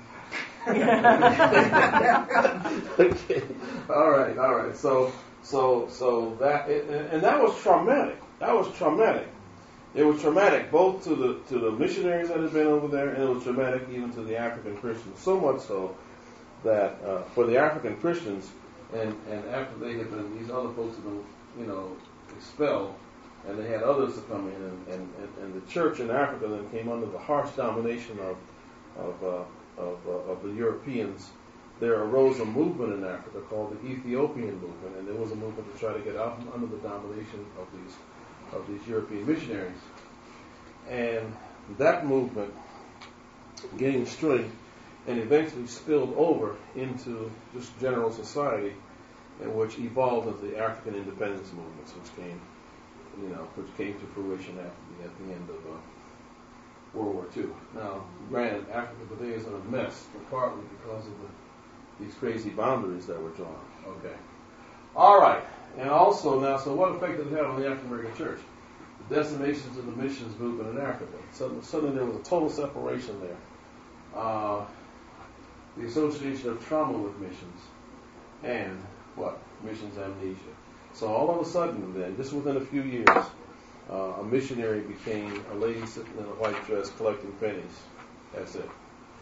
Okay. All right. So that and that was traumatic. That was traumatic. It was traumatic both to the missionaries that had been over there, and it was traumatic even to the African Christians. So much so that for the African Christians, and after they had been, these other folks had been, expelled, and they had others to come in, and the church in Africa then came under the harsh domination of the Europeans. There arose a movement in Africa called the Ethiopian movement, and there was a movement to try to get out from under the domination of these European missionaries. And that movement gained strength and eventually spilled over into just general society, and which evolved into the African independence movements, which came to fruition at the end of World War II. Now, granted, Africa today is in a mess, but partly because of these crazy boundaries that were drawn. Okay. All right. And also now, so what effect did it have on the African American church? The decimations of the missions movement in Africa. Suddenly there was a total separation there. The association of trauma with missions, and what? Missions amnesia. So all of a sudden then, just within a few years, a missionary became a lady sitting in a white dress collecting pennies. That's it.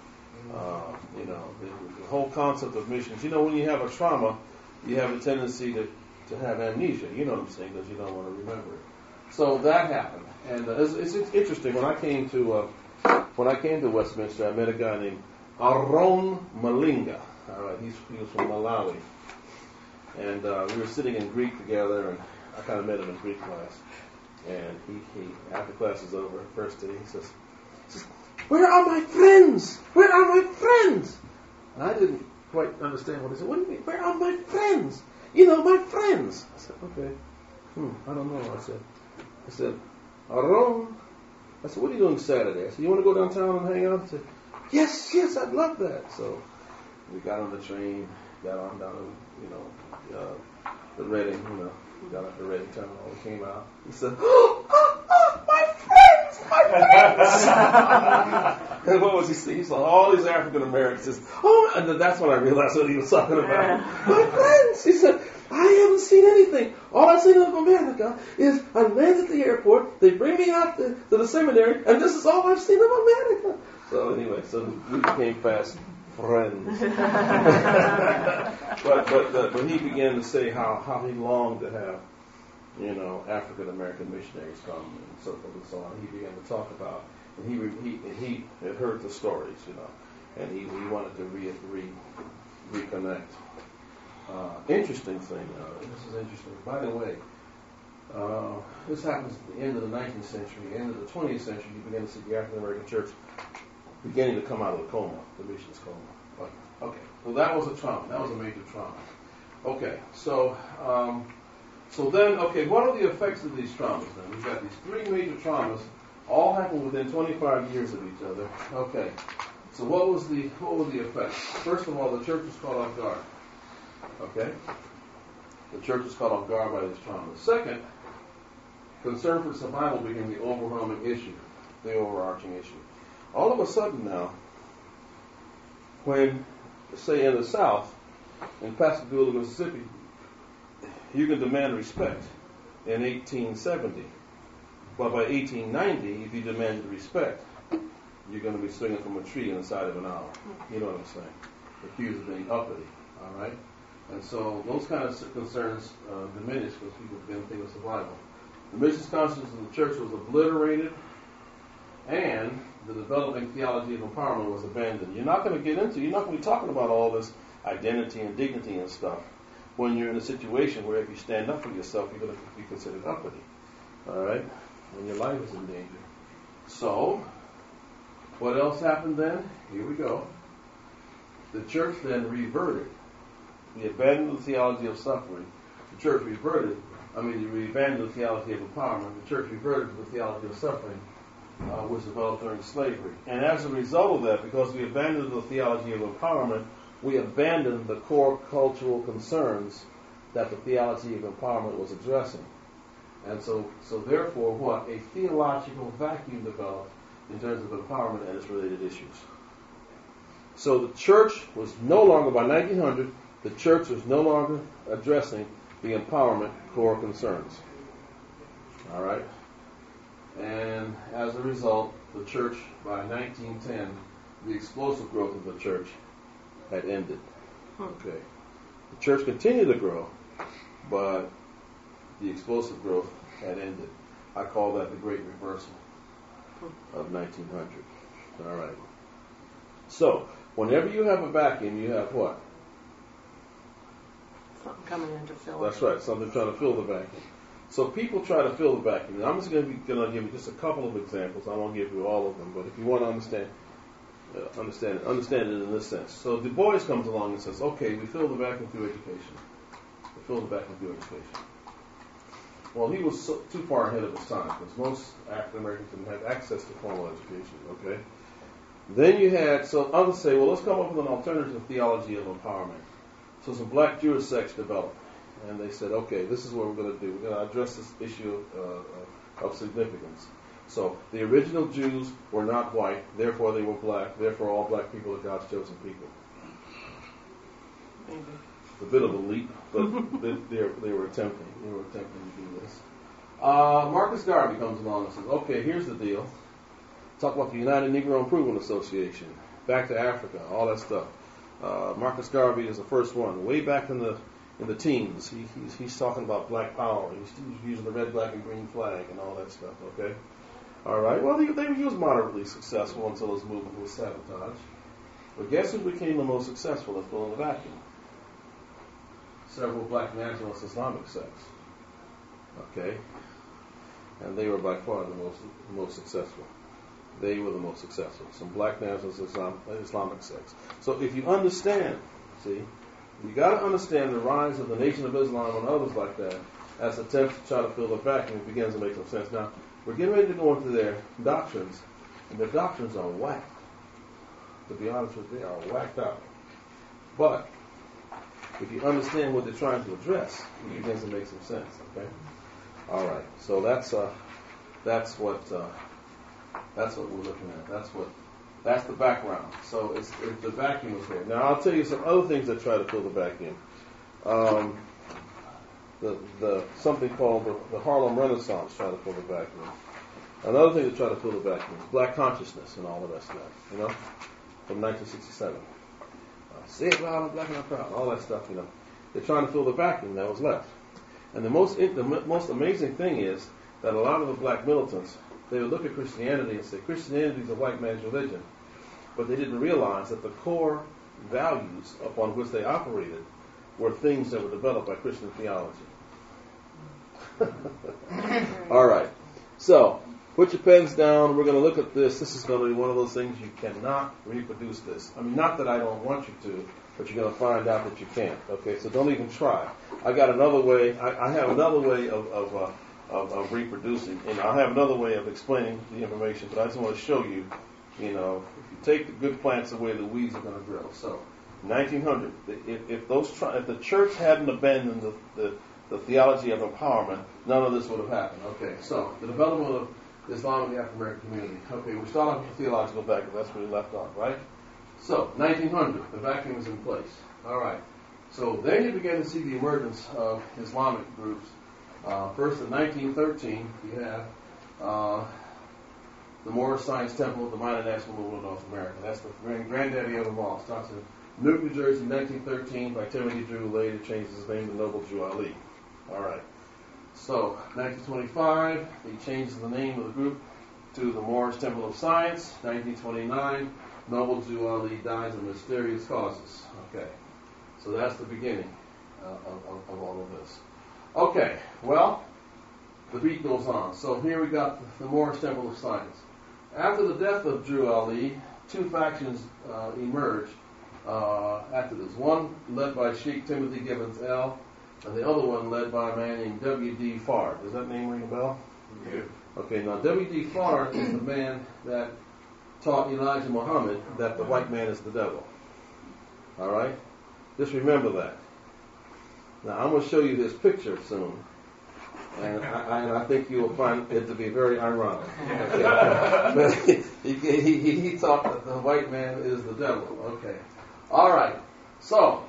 The whole concept of missions. When you have a trauma, you have a tendency to have amnesia. You know what I'm saying, because you don't want to remember it. So that happened, and it's interesting. When I came to Westminster, I met a guy named Aaron Malinga. All right, he was from Malawi, and we were sitting in Greek together, and I kind of met him in Greek class. And he after class is over, first day, he says, "Where are my friends? Where are my friends?" And I didn't quite understand what he said. What do you mean? Where are my friends? My friends. I said, okay. I don't know. I said, Aaron. I said, what are you doing Saturday? I said, you want to go downtown and hang out? He said, yes, I'd love that. So we got on the train, got on down to, the Reading, we got up to Reading Terminal, we came out. He said, my friends! And what was he saying? He saw all these African Americans. And then that's when I realized what he was talking about. My friends! He said, I haven't seen anything. All I've seen of America is I land at the airport, they bring me out to the seminary, and this is all I've seen of America. So anyway, we became fast friends. but he began to say how he longed to have, African American missionaries come and so forth and so on. He began to talk about, and he had heard the stories, and he wanted to reconnect. Interesting thing. This is interesting. By the way, this happens at the end of the 19th century, end of the 20th century. You begin to see the African American church beginning to come out of the coma, the missions coma. But, okay, so that was a trauma. That was a major trauma. Okay, so then, what are the effects of these traumas then? We've got these three major traumas, all happened within 25 years of each other. Okay, so what were the effects? First of all, the church was caught off guard. Okay? The church was caught off guard by these traumas. Second, concern for survival became the overwhelming issue, the overarching issue. all of a sudden now, when, say, in the South, in Pascagoula, Mississippi, you can demand respect in 1870. But by 1890, if you demanded respect, you're going to be swinging from a tree inside of an hour. You know what I'm saying? Accused of being uppity. All right? And so those kind of concerns diminish because people begin to think of survival. The missions consciousness of the church was obliterated, and the developing theology of empowerment was abandoned. You're not going to be talking about all this identity and dignity and stuff when you're in a situation where if you stand up for yourself, you're going to be considered uppity. All right? When your life is in danger. So, what else happened then? Here we go. The church then reverted. We abandoned the theology of suffering. The church reverted. We abandoned the theology of empowerment. The church reverted to the theology of suffering, which developed during slavery. And as a result of that, because we abandoned the theology of empowerment, we abandoned the core cultural concerns that the theology of empowerment was addressing. And so therefore, what? A theological vacuum developed in terms of empowerment and its related issues. So the church was no longer, by 1900, the church was no longer addressing the empowerment core concerns. All right? And as a result, the church, by 1910, the explosive growth of the church had ended. Okay. The church continued to grow, but the explosive growth had ended. I call that the Great Reversal of 1900. All right. So, whenever you have a vacuum, you have what? Something coming in to fill That's it. right, something trying to fill the vacuum. So people try to fill the vacuum. I'm just going to give you just a couple of examples. I won't give you all of them, but if you want to understand it in this sense. So Du Bois comes along and says, okay, we fill the vacuum through education. We fill the vacuum through education. Well, he was too far ahead of his time because most African Americans didn't have access to formal education, okay? Then you had, so others say, well, let's come up with an alternative theology of empowerment. So some black Jewish sects developed, and they said, okay, this is what we're going to do. We're going to address this issue of significance. So the original Jews were not white, therefore they were black, therefore all black people are God's chosen people. Maybe. A bit of a leap, but they were attempting. They were attempting to do this. Marcus Garvey comes along and says, okay, here's the deal. Talk about the United Negro Improvement Association, back to Africa, all that stuff. Marcus Garvey is the first one, way back in the teens. He's talking about black power. He's using the red, black, and green flag and all that stuff, okay? All right, well, he was moderately successful until his movement was sabotaged. But guess who became the most successful at filling the vacuum? Several black nationalist Islamic sects. Okay? And they were by far the most successful. They were the most successful. Some black nationalist Islamic sects. So if you understand, you got to understand the rise of the Nation of Islam and others like that as attempts to try to fill the vacuum. It begins to make some sense. Now, we're getting ready to go into their doctrines, and their doctrines are whacked. To be honest with you, they are whacked out. But if you understand what they're trying to address, it begins to make some sense. Okay. All right. So that's what we're looking at. That's the background. So it's the vacuum is there. Now I'll tell you some other things that try to fill the vacuum. The something called the Harlem Renaissance try to fill the vacuum. Another thing that try to fill the vacuum is black consciousness and all of that stuff. From 1967. Say it loud, I'm black and I'm proud. All that stuff. They're trying to fill the vacuum that was left. And the most amazing thing is that a lot of the black militants, they would look at Christianity and say, Christianity is a white man's religion. But they didn't realize that the core values upon which they operated were things that were developed by Christian theology. All right. So, put your pens down. We're going to look at this. This is going to be one of those things you cannot reproduce this. not that I don't want you to, but you're going to find out that you can't. Okay, so don't even try. I got another way. I have another way of reproducing, and I have another way of explaining the information. But I just want to show you. If you take the good plants away, the weeds are going to grow. So, 1900. If the church hadn't abandoned the theology of empowerment, none of this would have happened. Okay, so the development Islamic African American community. Okay, we start off with the theological background. That's where we left off, right? So, 1900, the vacuum is in place. All right. So then you begin to see the emergence of Islamic groups. First, in 1913, you have the Moorish Science Temple, the Minor National Movement of North America. That's the granddaddy of them all. Starts in Newark, New Jersey, 1913, by Timothy Drew. Later changes his name to Noble Drew Ali. All right. So, 1925, he changes the name of the group to the Moorish Temple of Science. 1929, Noble Drew Ali dies of mysterious causes. Okay. So that's the beginning of all of this. Okay, well, the beat goes on. So here we got the Moorish Temple of Science. After the death of Drew Ali, two factions emerged after this. One led by Sheikh Timothy Gibbons L., and the other one led by a man named W.D. Fard. Does that name ring a bell? Yeah. Okay, now W.D. Fard is the man that taught Elijah Muhammad that the white man is the devil. All right? Just remember that. Now, I'm going to show you this picture soon, and I think you will find it to be very ironic. Okay. he taught that the white man is the devil. Okay. All right. So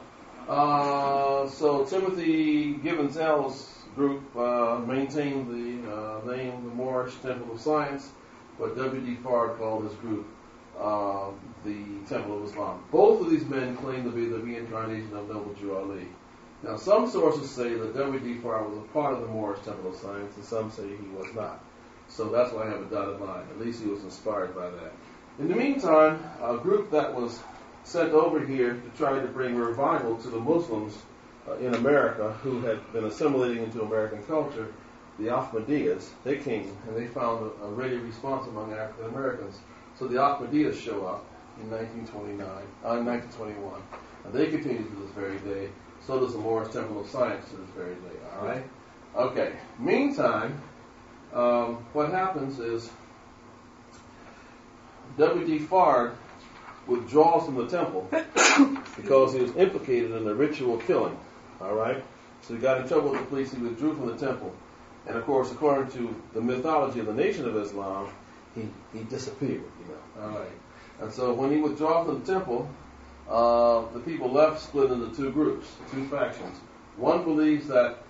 Timothy Gibbons L's group maintained the name the Moorish Temple of Science, but W.D. Fard called his group the Temple of Islam. Both of these men claim to be the reincarnation of Noble Drew Ali. Now, some sources say that W.D. Fard was a part of the Moorish Temple of Science, and some say he was not. So that's why I have a dotted line. At least he was inspired by that. In the meantime, a group that was sent over here to try to bring revival to the Muslims in America who had been assimilating into American culture, the Ahmadiyas, they came and they found a ready response among African Americans. So the Ahmadiyas show up in 1921, and they continue to this very day. So does the Moorish Temple of Science to this very day. All right. Okay. Meantime, what happens is W.D. Fard withdraws from the temple because he was implicated in a ritual killing. All right. So he got in trouble with the police. He withdrew from the temple, and of course, according to the mythology of the Nation of Islam, he disappeared. All right. And so when he withdrew from the temple, the people left split into two groups, two factions. One believes that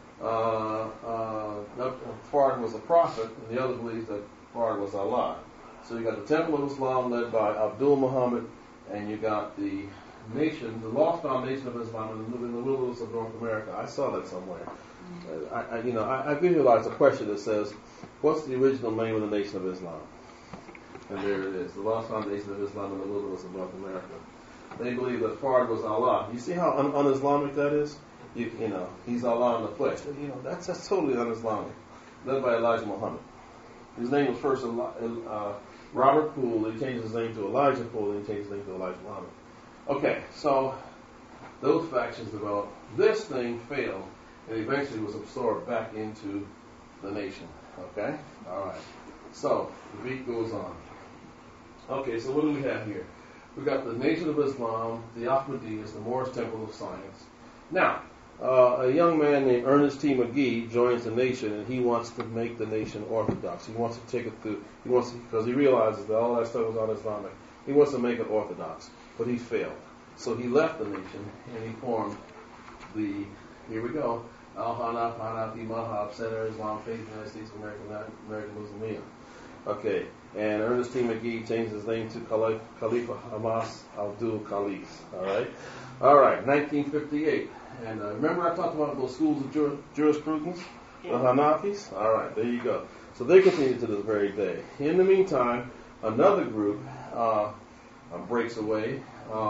Fard was a prophet, and the other believes that Fard was Allah. So you got the Temple of Islam led by Abdul Muhammad, and you got the nation, the lost foundation of Islam in the wilderness of North America. I saw that somewhere. I visualized a question that says, "What's the original name of the Nation of Islam?" And there it is, the lost foundation of Islam in the wilderness of North America. They believe that Fard was Allah. You see how un-Islamic that is? He's Allah in the flesh. That's totally un-Islamic. Led by Elijah Muhammad. His name was first Robert Poole. He changed his name to Elijah Poole, and he changed his name to Elijah Muhammad. Okay, so those factions developed. This thing failed, and eventually was absorbed back into the nation. Okay? All right. So the beat goes on. Okay, so what do we have here? We've got the Nation of Islam, the Ahmadiyas, the Moorish Temple of Science. Now, a young man named Ernest T. McGee joins the nation, and he wants to make the nation orthodox. He wants to take it through. Because he realizes that all that stuff was un-Islamic. He wants to make it orthodox, but he failed. So he left the nation, and he formed the, here we go, Al-Hanaf, Hanafi, Madhab, Center, Islam, Faith, United States of America, American Muslimiyah. Okay, and Ernest T. McGee changed his name to Khalifa Hamas Abdul Khalif. All right, 1958. And remember I talked about those schools of jurisprudence? The Hanafis? All right, there you go. So they continue to this very day. In the meantime, another group breaks away.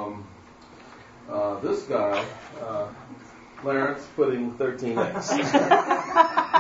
This guy, Clarence Pudding 13X.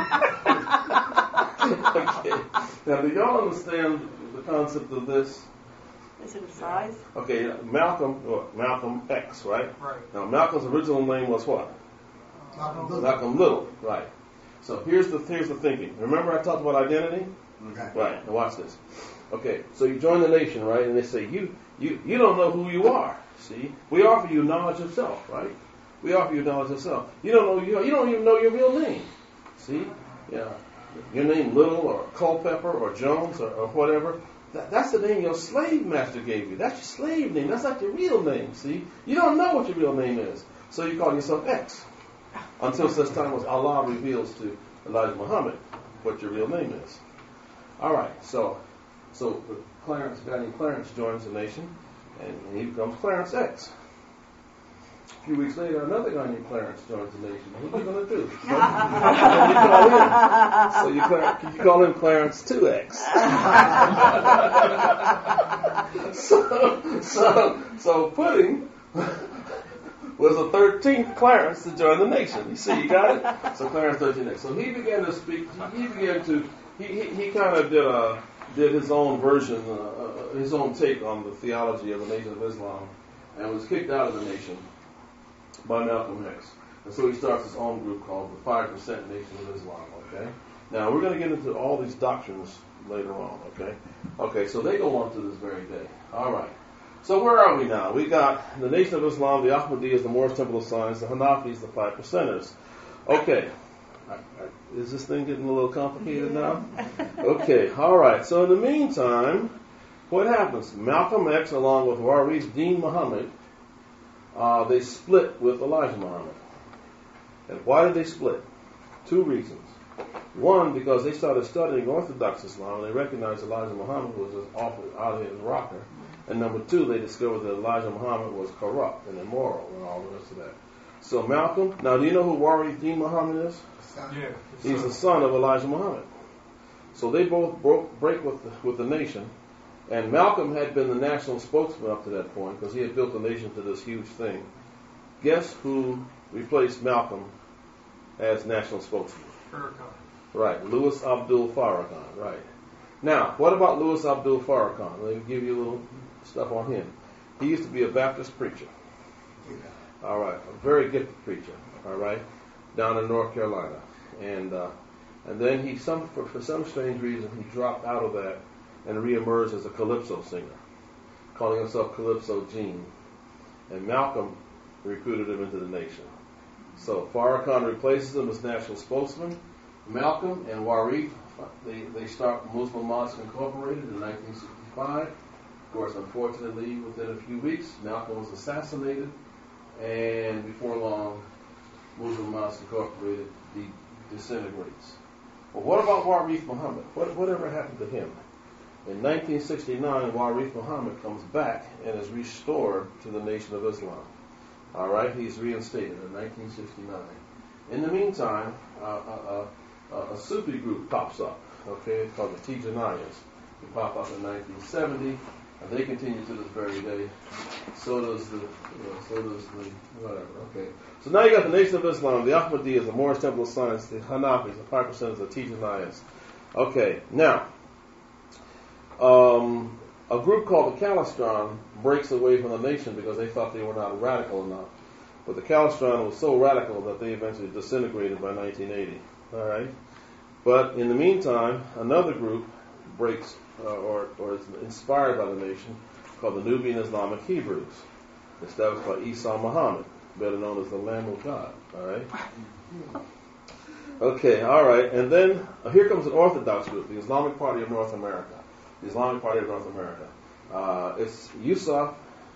Okay. Now, do y'all understand the concept of this? Is it a size? Okay, Malcolm X, right? Right. Now, Malcolm's original name was what? Malcolm Little, right. So here's the thinking. Remember I talked about identity? Okay. Right. Now watch this. Okay, so you join the nation, right? And they say you don't know who you are. See, we offer you knowledge of self, right? We offer you knowledge of self. You don't even know your real name. See, yeah. your name Little or Culpepper or Jones or whatever, that's the name your slave master gave you. That's your slave name. That's not your real name, see? You don't know what your real name is. So you call yourself X. Until such time as Allah reveals to Elijah Muhammad what your real name is. All right, so Clarence, a guy named Clarence joins the nation, and he becomes Clarence X. A few weeks later, another guy named Clarence joins the nation. What are you going to do? You call him Clarence 2X. so Pudding was the 13th Clarence to join the nation. You see, you got it? So Clarence 13X. So he began to speak. He kind of did his own version, his own take on the theology of the Nation of Islam, and was kicked out of the nation by Malcolm X. And so he starts his own group called the 5% Nation of Islam, okay? Now, we're going to get into all these doctrines later on, okay? Okay, so they go on to this very day. All right. So where are we now? We got the Nation of Islam, the Ahmadiyas, the Moorish Temple of Science, the Hanafis, the 5%ers. Okay. Is this thing getting a little complicated now? Okay, all right. So in the meantime, what happens? Malcolm X, along with Warith Deen Muhammad, they split with Elijah Muhammad. And why did they split? Two reasons. One, because they started studying Orthodox Islam, and they recognized Elijah Muhammad was just awful out of his rocker. And number two, they discovered that Elijah Muhammad was corrupt and immoral and all the rest of that. So Malcolm, now do you know who Warith Deen Muhammad is? Yeah. He's the son of Elijah Muhammad. So they both break with the nation. And Malcolm had been the national spokesman up to that point because he had built the nation to this huge thing. Guess who replaced Malcolm as national spokesman? Farrakhan. Right, Louis Abdul Farrakhan. Right. Now, what about Louis Abdul Farrakhan? Let me give you a little stuff on him. He used to be a Baptist preacher. All right, a very gifted preacher. All right, down in North Carolina, and then he for some strange reason he dropped out of that and reemerged as a calypso singer, calling himself Calypso Gene. And Malcolm recruited him into the nation. So Farrakhan replaces him as national spokesman. Malcolm and Warith, they start Muslim Mosque Incorporated in 1965. Of course, unfortunately, within a few weeks, Malcolm was assassinated, and before long, Muslim Mosque Incorporated disintegrates. Well, what about Warith Muhammad? Whatever happened to him? In 1969, Warith Muhammad comes back and is restored to the Nation of Islam. All right, he's reinstated in 1969. In the meantime, a Sufi group pops up. Okay, called the Tijaniyas. They pop up in 1970, and they continue to this very day. So does the whatever. Okay, so now you got the Nation of Islam, the Ahmadiyas, the Moorish Temple of Science, the Hanafis, the 5%ers, the Tijaniyas. Okay, now. A group called the Calistron breaks away from the nation because they thought they were not radical enough. But the Calistron was so radical that they eventually disintegrated by 1980. All right. But in the meantime, another group breaks or is inspired by the nation called the Nubian Islamic Hebrews, established by Isa Muhammad, better known as the Lamb of God. All right. Okay. All right. And then here comes an Orthodox group, the Islamic Party of North America. The Islamic Party of North America. It's Yusuf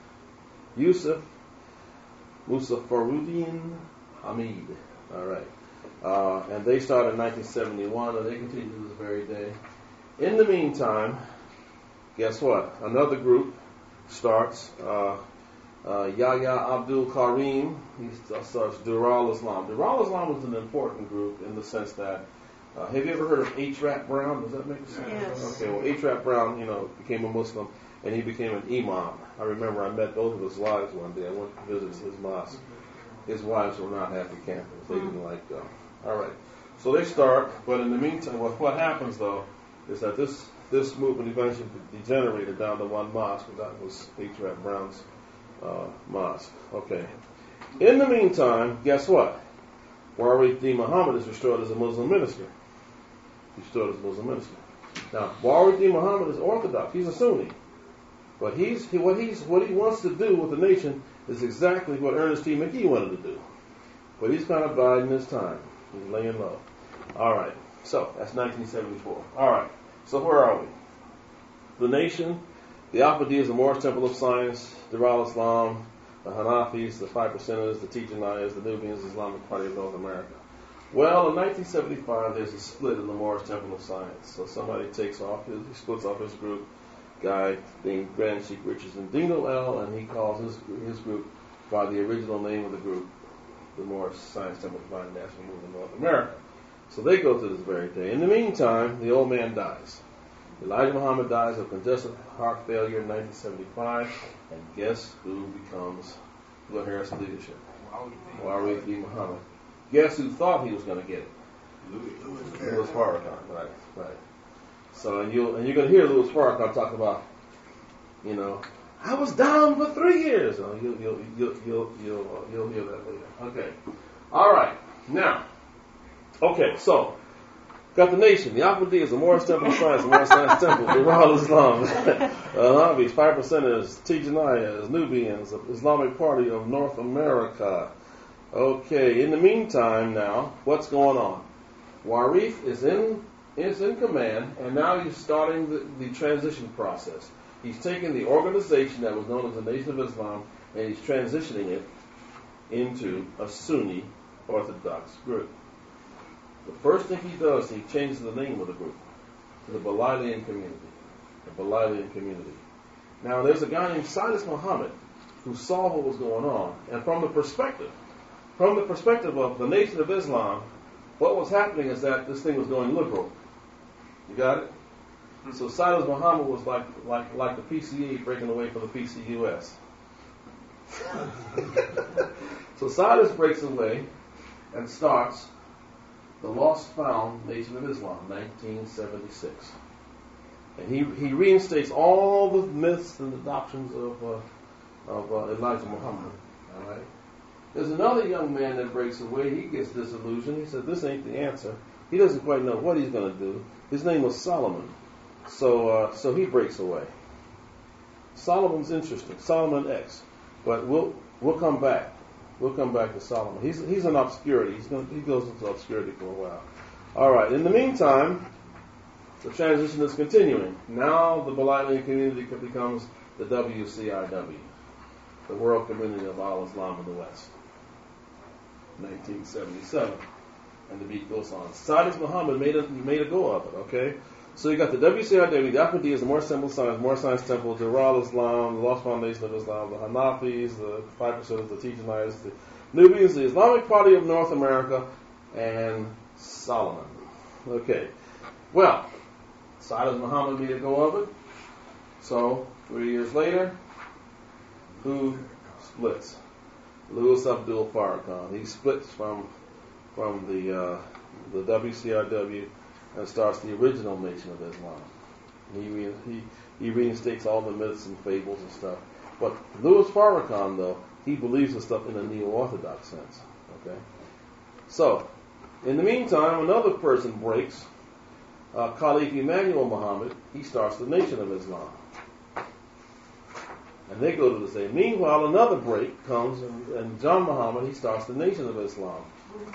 Musaffaruddin Hamid. All right. And they started in 1971, and they continue to this very day. In the meantime, guess what? Another group starts. Yahya Abdul Karim. He starts Dural Islam. Dural Islam was an important group in the sense that. Have you ever heard of H. Rap Brown? Does that make sense? Yes. Okay, well, H. Rap Brown, became a Muslim, and he became an imam. I remember I met both of his wives one day. I went to visit his mosque. His wives were not happy campers. They didn't like them. All right. So they start, but in the meantime, what happens, though, is that this movement eventually degenerated down to one mosque, and that was H. Rap Brown's mosque. Okay. In the meantime, guess what? Warith Deen Muhammad is restored as a Muslim minister. Restored as a Muslim minister. Now, Warith Deen Muhammad is Orthodox. He's a Sunni. But what he wants to do with the nation is exactly what Ernest T. McGee wanted to do. But he's kind of biding his time. He's laying low. All right. So, that's 1974. All right. So, where are we? The nation, the Ahmadiyas, the Moorish Temple of Science, Darul Islam, the Hanafis, the 5%ers, the Tijaniyas, the Nubians, the Islamic Party of North America. Well, in 1975, there's a split in the Moorish Temple of Science. So somebody he splits off his group, guy named Grand Sheikh Richardson Dino L, and he calls his group by the original name of the group, the Moorish Science Temple of Divine National Movement of North America. So they go to this very day. In the meantime, the old man dies. Elijah Muhammad dies of congestive heart failure in 1975, and guess who becomes who inherits leadership? Warith B. Muhammad. Guess who thought he was going to get it? Louis Farrakhan. Right. So and you're going to hear Louis Farrakhan talk about, I was down for 3 years. You'll hear that later. Okay. All right. Now. Okay. So. Got the nation, the Ahmadiyas, the Moorish Temple of Science, the Moorish Science Temple, Darul Islam, Hanafis, 5%ers, Tijaniyas, Nubians, the Islamic Party of North America. Okay, in the meantime now, what's going on? Warith is in command, and now he's starting the transition process. He's taking the organization that was known as the Nation of Islam, and he's transitioning it into a Sunni Orthodox group. The first thing he does, he changes the name of the group to the Balalian community. Now, there's a guy named Sayyid Muhammad who saw what was going on, and from the perspective of the Nation of Islam, what was happening is that this thing was going liberal. You got it? So Sayyid Muhammad was like the PCA breaking away from the PCUS. So Sayyid breaks away and starts the Lost Found Nation of Islam, 1976. And he reinstates all the myths and the doctrines of Elijah Muhammad. All right. There's another young man that breaks away. He gets disillusioned. He says, this ain't the answer. He doesn't quite know what he's going to do. His name was Solomon. So he breaks away. Solomon's interesting. Solomon X. But we'll come back. We'll come back to Solomon. He's in obscurity. He goes into obscurity for a while. All right. In the meantime, the transition is continuing. Now the Balalian community becomes the WCIW, the World Community of Al-Islam in the West, 1977. And the beat goes on. Sayyid Muhammad made a go of it. Okay. So you got the WCIW, the Ahmadiyas, the Moorish Temple of Science, Moorish Science Temple, Darul Islam, the Lost Foundation of Islam, the Hanafis, the 5%ers, the Tijaniyas, the Nubians, the Islamic Party of North America, and Solomon. Okay. Well, Sayyid Muhammad made a go of it. So 3 years later, who splits? Louis Abdul Farrakhan. He splits from the WCIW and starts the original Nation of Islam. He reinstates all the myths and fables and stuff. But Louis Farrakhan, though, he believes the stuff in a neo-orthodox sense. Okay. So, in the meantime, another person breaks. Caliph Emmanuel Muhammad. He starts the Nation of Islam, and they go to the same. Meanwhile, another break comes, and John Muhammad. He starts the Nation of Islam.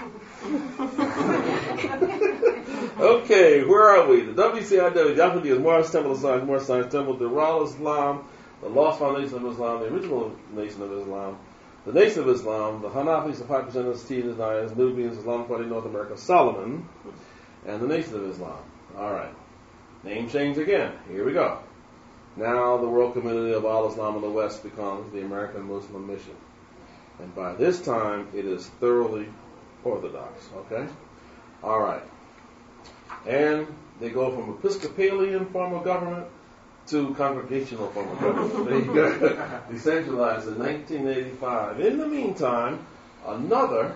Okay, where are we? The WCIW, the Ahmadiyas, Moorish Temple of Science, Moorish Science Temple, Darul Islam, the Lost Foundation of Islam, the original Nation of Islam, the Nation of Islam, the Hanafis, the 5%ers, Tijaniyas, Nubians, Islamic Party, North America, Solomon, and the Nation of Islam. All right. Name change again. Here we go. Now the World Community of Al-Islam in the West becomes the American Muslim Mission. And by this time, it is thoroughly orthodox. Okay? All right. And they go from Episcopalian form of government to congregational form of government. They decentralized in 1985. In the meantime, another,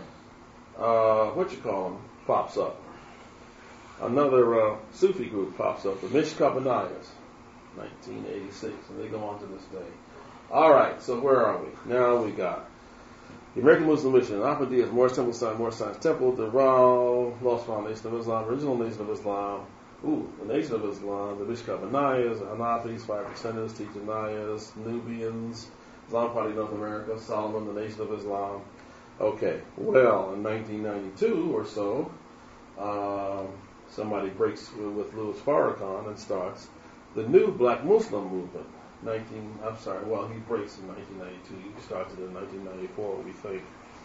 pops up. Another Sufi group pops up, the Mishkabanayas, 1986, and they go on to this day. All right, so where are we? Now we got the American Muslim Mission, Ahmadiyas, Moorish Temple Science, Moorish Science Temple, Darul, Lost Foundation of Islam, Original Nation of Islam, the Nation of Islam, the Mishkabanayas, the Hanafis, 5%ers, Tijaniyas, Nubians, Islamic Party of North America, Solomon, the Nation of Islam. Okay, well, in 1992 or so, somebody breaks with Louis Farrakhan and starts the new Black Muslim movement. He breaks in 1992. He started in 1994, we think.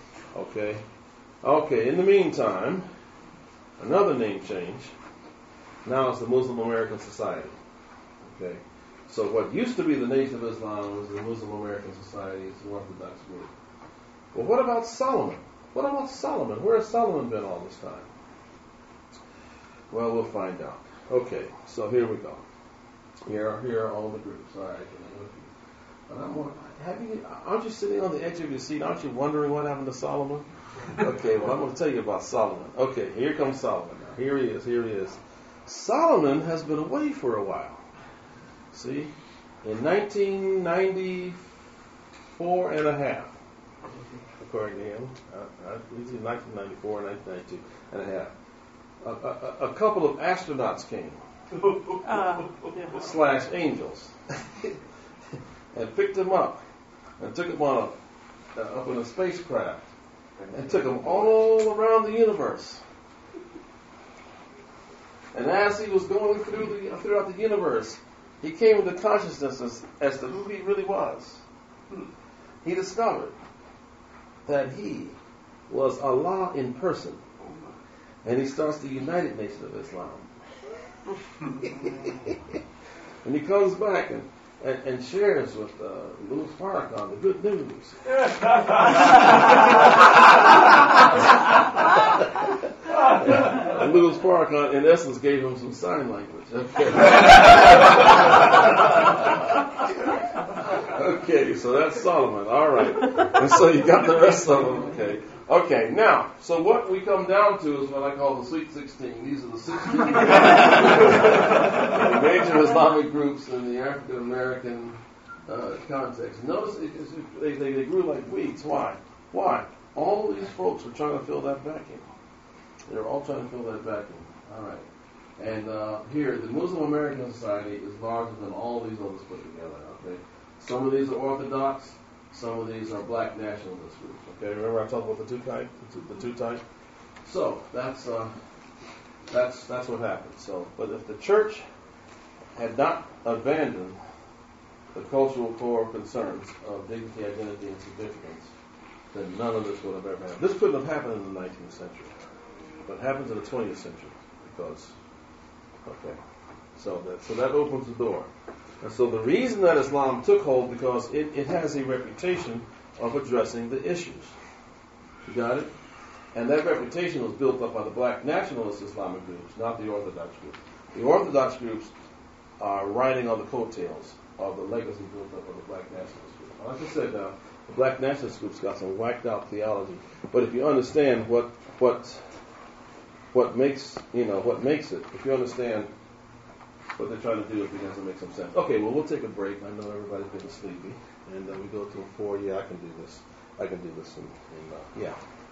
Okay, in the meantime, another name change. Now it's the Muslim American Society. Okay, so what used to be the Nation of Islam was the Muslim American Society. It's the Orthodox group. Well, what about Solomon? Where has Solomon been all this time? Well, we'll find out. Okay, so here we go. Here are all the groups. All right, aren't you sitting on the edge of your seat? Aren't you wondering what happened to Solomon? Okay, well, I'm going to tell you about Solomon. Okay, here comes Solomon now. Here he is. Solomon has been away for a while. See? In 1994 and a half, according to him. He's in 1994 and 1992 and a half. A couple of astronauts came, / angels, and picked him up and took him up in a spacecraft and took him all around the universe. And as he was going throughout the universe, he came into consciousness as to who he really was. He discovered that he was Allah in person. And he starts the United Nation of Islam. And he comes back and shares with Louis Farrakhan the good news. And Louis Farrakhan, in essence, gave him some sign language. Okay, so that's Solomon. All right. And so you got the rest of them. Okay, now, so what we come down to is what I call the Sweet 16. These are the 16 major Islamic groups in the African American context. Notice they grew like weeds. Why? All these folks were trying to fill that vacuum. They were all trying to fill that vacuum. All right. And here, the Muslim American Society is larger than all these others put together. Okay. Some of these are Orthodox. Some of these are black nationalist groups. Okay, remember I talked about the two type. So that's what happened. So, but if the church had not abandoned the cultural core concerns of dignity, identity, and significance, then none of this would have ever happened. This couldn't have happened in the 19th century, but happened in the 20th century because. Okay, so that opens the door. And so the reason that Islam took hold, because it has a reputation of addressing the issues. You got it? And that reputation was built up by the black nationalist Islamic groups, not the Orthodox groups. The Orthodox groups are riding on the coattails of the legacy built up by the black nationalist groups. Like I said, the black nationalist groups got some whacked out theology. But if you understand what makes it, if you understand what they're trying to do, it begins to make some sense. Okay, well, we'll take a break. I know everybody's getting sleepy. And we go to 4. Yeah, I can do this.